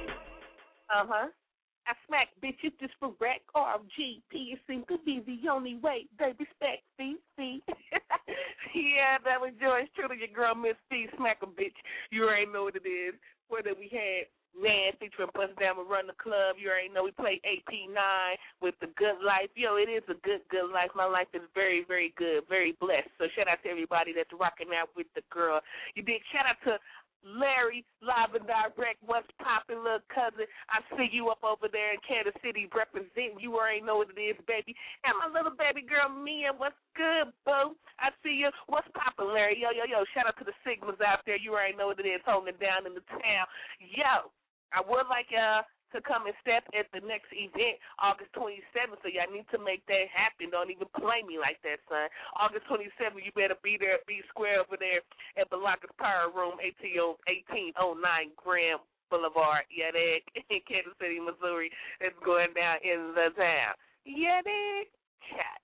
I smack bitches just for rap RGP. It seems to be the only way they respect CC. Yeah, that was yours truly, your girl Miss C. Smack a bitch. You already know what it is. Whether we had Man featuring Bust Down and Run the Club. You already know we played AP9 with The Good Life. Yo, it is a good life. My life is very, very good, very blessed. So shout out to everybody that's rocking out with the girl. You did. Shout out to Larry, live and direct, what's poppin', little cousin. I see you up over there in Kansas City representing. You already know what it is, baby. And my little baby girl, Mia, what's good, boo? I see you. What's poppin', Larry? Yo. Shout out to the Sigmas out there. You already know what it is, holding it down in the town. Yo, I would like to come and step at the next event, August 27th, so y'all need to make that happen. Don't even play me like that, son. August 27th, you better be there, be square over there at Balaka's Power Room, 1809 Graham Boulevard, yeah, in Kansas City, Missouri. It's going down in the town. Yeah, chat.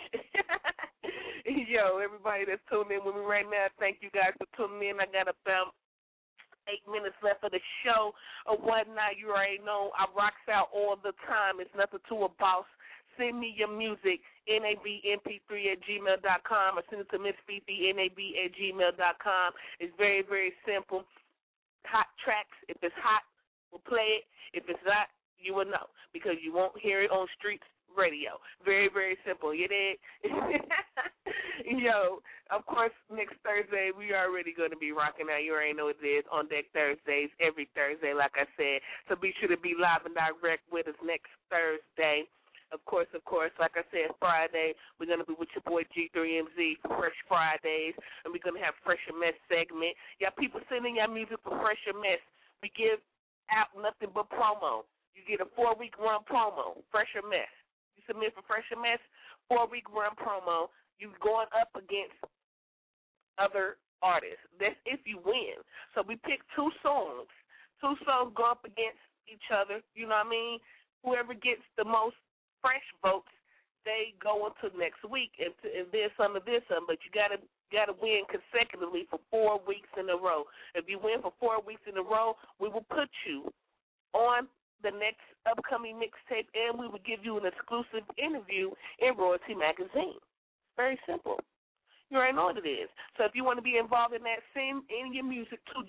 Yo, everybody that's tuning in with me right now, thank you guys for tuning in. I got about 8 minutes left of the show or whatnot. You already know I rocks out all the time. It's nothing to a boss. Send me your music, nabmp3@gmail.com, or send it to Miss Fifi, nab@gmail.com. It's very, very simple. Hot tracks. If it's hot, we'll play it. If it's not, you will know, because you won't hear it on streets radio. Very, very simple. You dig? Yo, of course, next Thursday, we are already going to be rocking out. You already know what it is, On Deck Thursdays, every Thursday, like I said. So be sure to be live and direct with us next Thursday. Of course, like I said, Friday, we're going to be with your boy G3MZ for Fresh Fridays, and we're going to have Fresher Mess segment. Y'all people sending y'all music for Fresher Mess. We give out nothing but promo. You get a 4-week run promo, Fresher Mess. You submit for Fresher Mess, 4-week run promo. You going up against other artists. That's if you win. So we pick 2 songs. 2 songs go up against each other. You know what I mean? Whoever gets the most fresh votes, they go into next week and there's some of this, but you gotta win consecutively for 4 weeks in a row. If you win for 4 weeks in a row, we will put you on the next upcoming mixtape, and we will give you an exclusive interview in Royalty Magazine. Very simple. You already know what it is. So if you want to be involved in that, send in your music to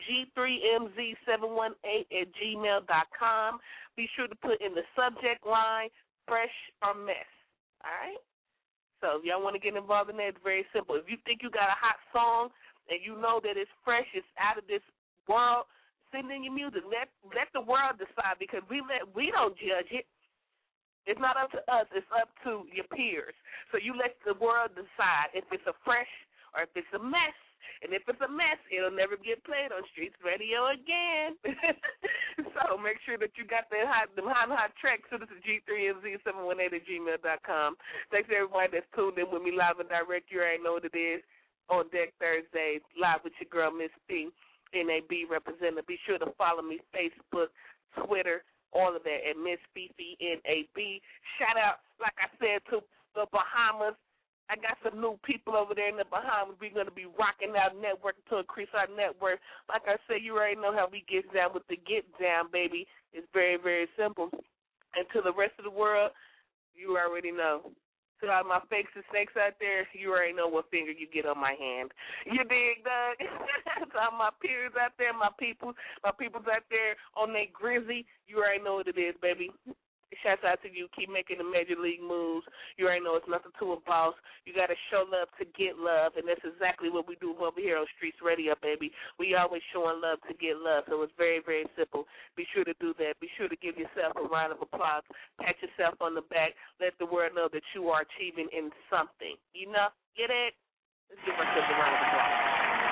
G3MZ718@gmail.com. Be sure to put in the subject line, Fresh or Mess. All right? So if y'all want to get involved in that, it's very simple. If you think you got a hot song and you know that it's fresh, it's out of this world, send in your music. Let the world decide, because we don't judge it. It's not up to us. It's up to your peers. So you let the world decide if it's a fresh or if it's a mess. And if it's a mess, it'll never get played on Streets Radio again. So make sure that you got them hot tracks. Send us to G3MZ718@gmail.com. Thanks to everybody that's tuned in with me live and direct. You already know what it is. On Deck Thursdays, live with your girl, Miss P, NAB representative. Be sure to follow me, Facebook, Twitter, all of that, at Miss Fifi, NAB. Shout out, like I said, to the Bahamas. I got some new people over there in the Bahamas. We're going to be rocking our network to increase our network. Like I said, you already know how we get down with the get down, baby. It's very, very simple. And to the rest of the world, you already know. To all my fakes and snakes out there, you already know what finger you get on my hand. You dig, Doug? To all my peers out there, my peoples out there on that grizzy, you already know what it is, baby. Shouts out to you. Keep making the major league moves. You already know it's nothing to a boss. You got to show love to get love, and that's exactly what we do over here on Streets Radio, baby. We always showing love to get love, so it's very, very simple. Be sure to do that. Be sure to give yourself a round of applause. Pat yourself on the back. Let the world know that you are achieving in something. You know? Get it? Let's give ourselves a round of applause.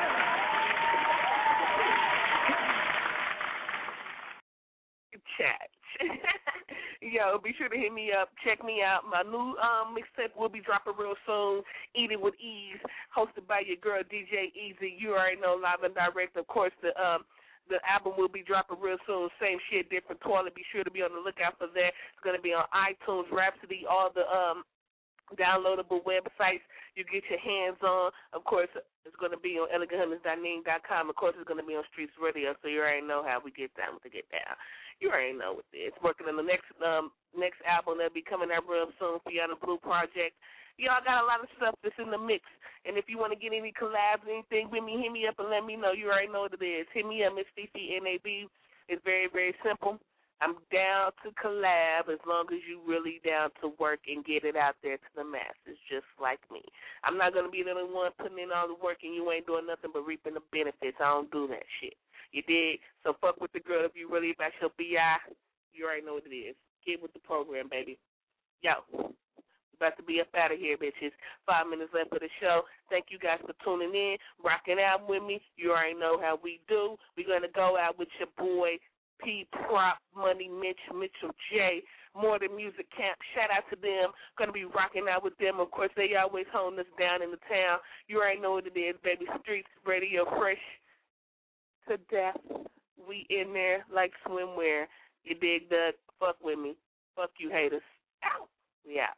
Chat. Yo, be sure to hit me up. Check me out. My new mixtape will be dropping real soon. Eat It With Ease, hosted by your girl DJ Easy. You already know, live and direct. Of course, the album will be dropping real soon. Same shit, different toilet. Be sure to be on the lookout for that. It's going to be on iTunes, Rhapsody, all the downloadable websites you get your hands on. Of course, it's going to be on eleganthunters.ning.com. Of course, it's going to be on Streets Radio, so you already know how we get down with the get down. You already know what it is. Working on the next album that'll be coming out real soon for you on the Blue Project. Y'all got a lot of stuff that's in the mix. And if you want to get any collabs, anything with me, hit me up and let me know. You already know what it is. Hit me up, Miss Fifi, NAB. It's very, very simple. I'm down to collab as long as you really down to work and get it out there to the masses, just like me. I'm not going to be the only one putting in all the work and you ain't doing nothing but reaping the benefits. I don't do that shit. You dig? So fuck with the girl if you really about your BI. You already know what it is. Get with the program, baby. Yo, about to be up out of here, bitches. 5 minutes left of the show. Thank you guys for tuning in, rocking out with me. You already know how we do. We're going to go out with your boy, P. Prop, Money Mitch, Mitchell J. More Than Music Camp. Shout out to them. Going to be rocking out with them. Of course, they always holding us down in the town. You already know what it is, baby. Streets Radio, fresh to death. We in there like swimwear. You dig, Doug? Fuck with me. Fuck you haters. Ow. We out.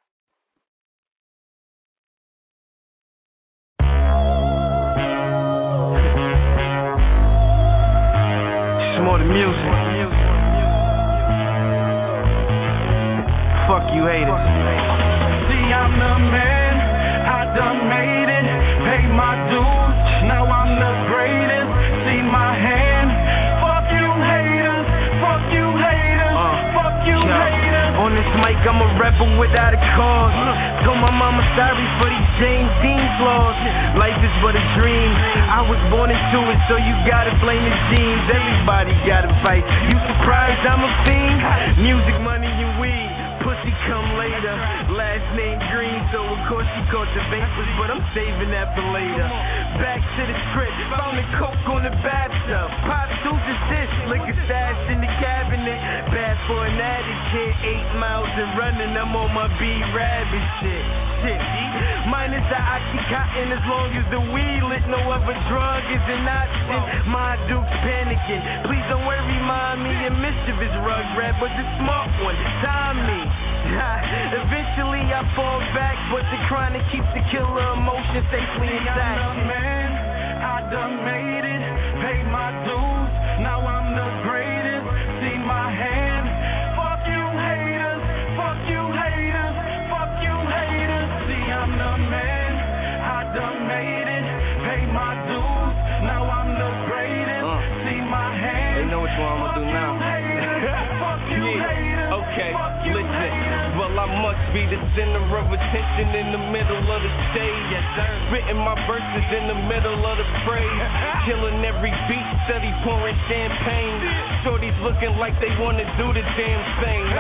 More than music. Fuck you haters. See, I'm the man, I done made it, paid my dues, now I'm the greatest, see my hand. Fuck you haters, fuck you haters, fuck you haters. On this mic I'm a rebel without a cause. Told my mama sorry for these James Dean flaws. Life is but a dream, I was born into it, so you gotta blame the genes. Everybody gotta fight, you surprised I'm a fiend? Music, money, and weed, pussy come later. Last name Green, so of course she caught the vapors, but I'm saving that for later. Back to the script, found the coke on the bathtub. Pop deuces this, liquor stash in the cabinet. Bad for an addict kid, 8 miles and running, I'm on my B-Rabbit shit. Minus the Oxycontin, as long as the weed lit, no other drug is an option. My Duke's panicking, please don't worry, mommy. Your mischievous rug rat, but the smart one, Tommy. Eventually I fall back, but the chronic keeps the killer emotion safely intact. I'm the man, I done made it, paid my dues, now I'm the greatest, see my hand. Fuck you haters, fuck you haters, fuck you haters. See, I'm the man, I done made it, paid my dues, now I'm the greatest, see my hand. They know what I'm gonna do now. Yeah, okay, listen. Well, I must be the center of attention in the middle of the stage. Yes, sir. Spitting my verses in the middle of the phrase. Killing every beat, steady pouring champagne. Shorties looking like they wanna do the damn thing.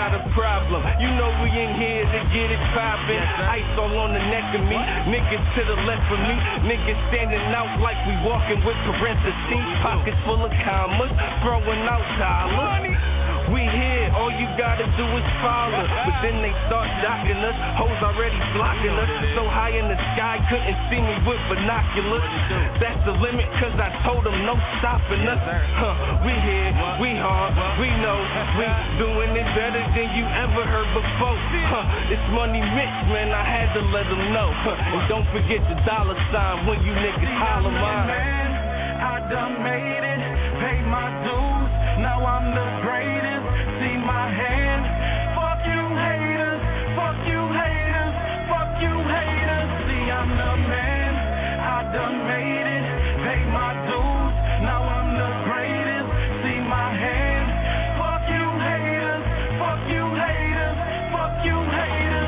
not a problem. You know we in here to get it poppin'. Ice all on the neck of me. Niggas to the left of me. Niggas standing out like we walking with parentheses. Pockets full of commas, throwing out dollars. We here, all you gotta do is follow. But then they start docking us, hoes already blocking us. So high in the sky, couldn't see me with binoculars. That's the limit, cause I told them no stopping us. We here, we hard, we know. We doing it better than you ever heard before. It's Money Mix, man, I had to let them know. And don't forget the dollar sign when you niggas holler mine. I done made it, paid my dues, now I'm the greatest. See my hand, fuck you haters, fuck you haters, fuck you haters. See I'm the man, I done made it, paid my dues, now I'm the greatest. See my hand, fuck you haters, fuck you haters, fuck you haters.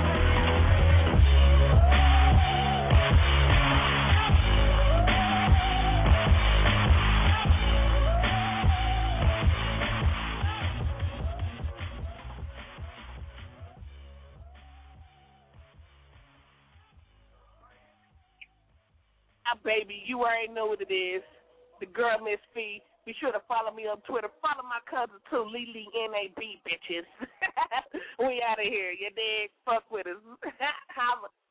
Baby, you already know what it is. The girl, Miss Fee. Be sure to follow me on Twitter. Follow my cousin, too, Lily NAB, bitches. We out of here. You dig? Fuck with us. Holla.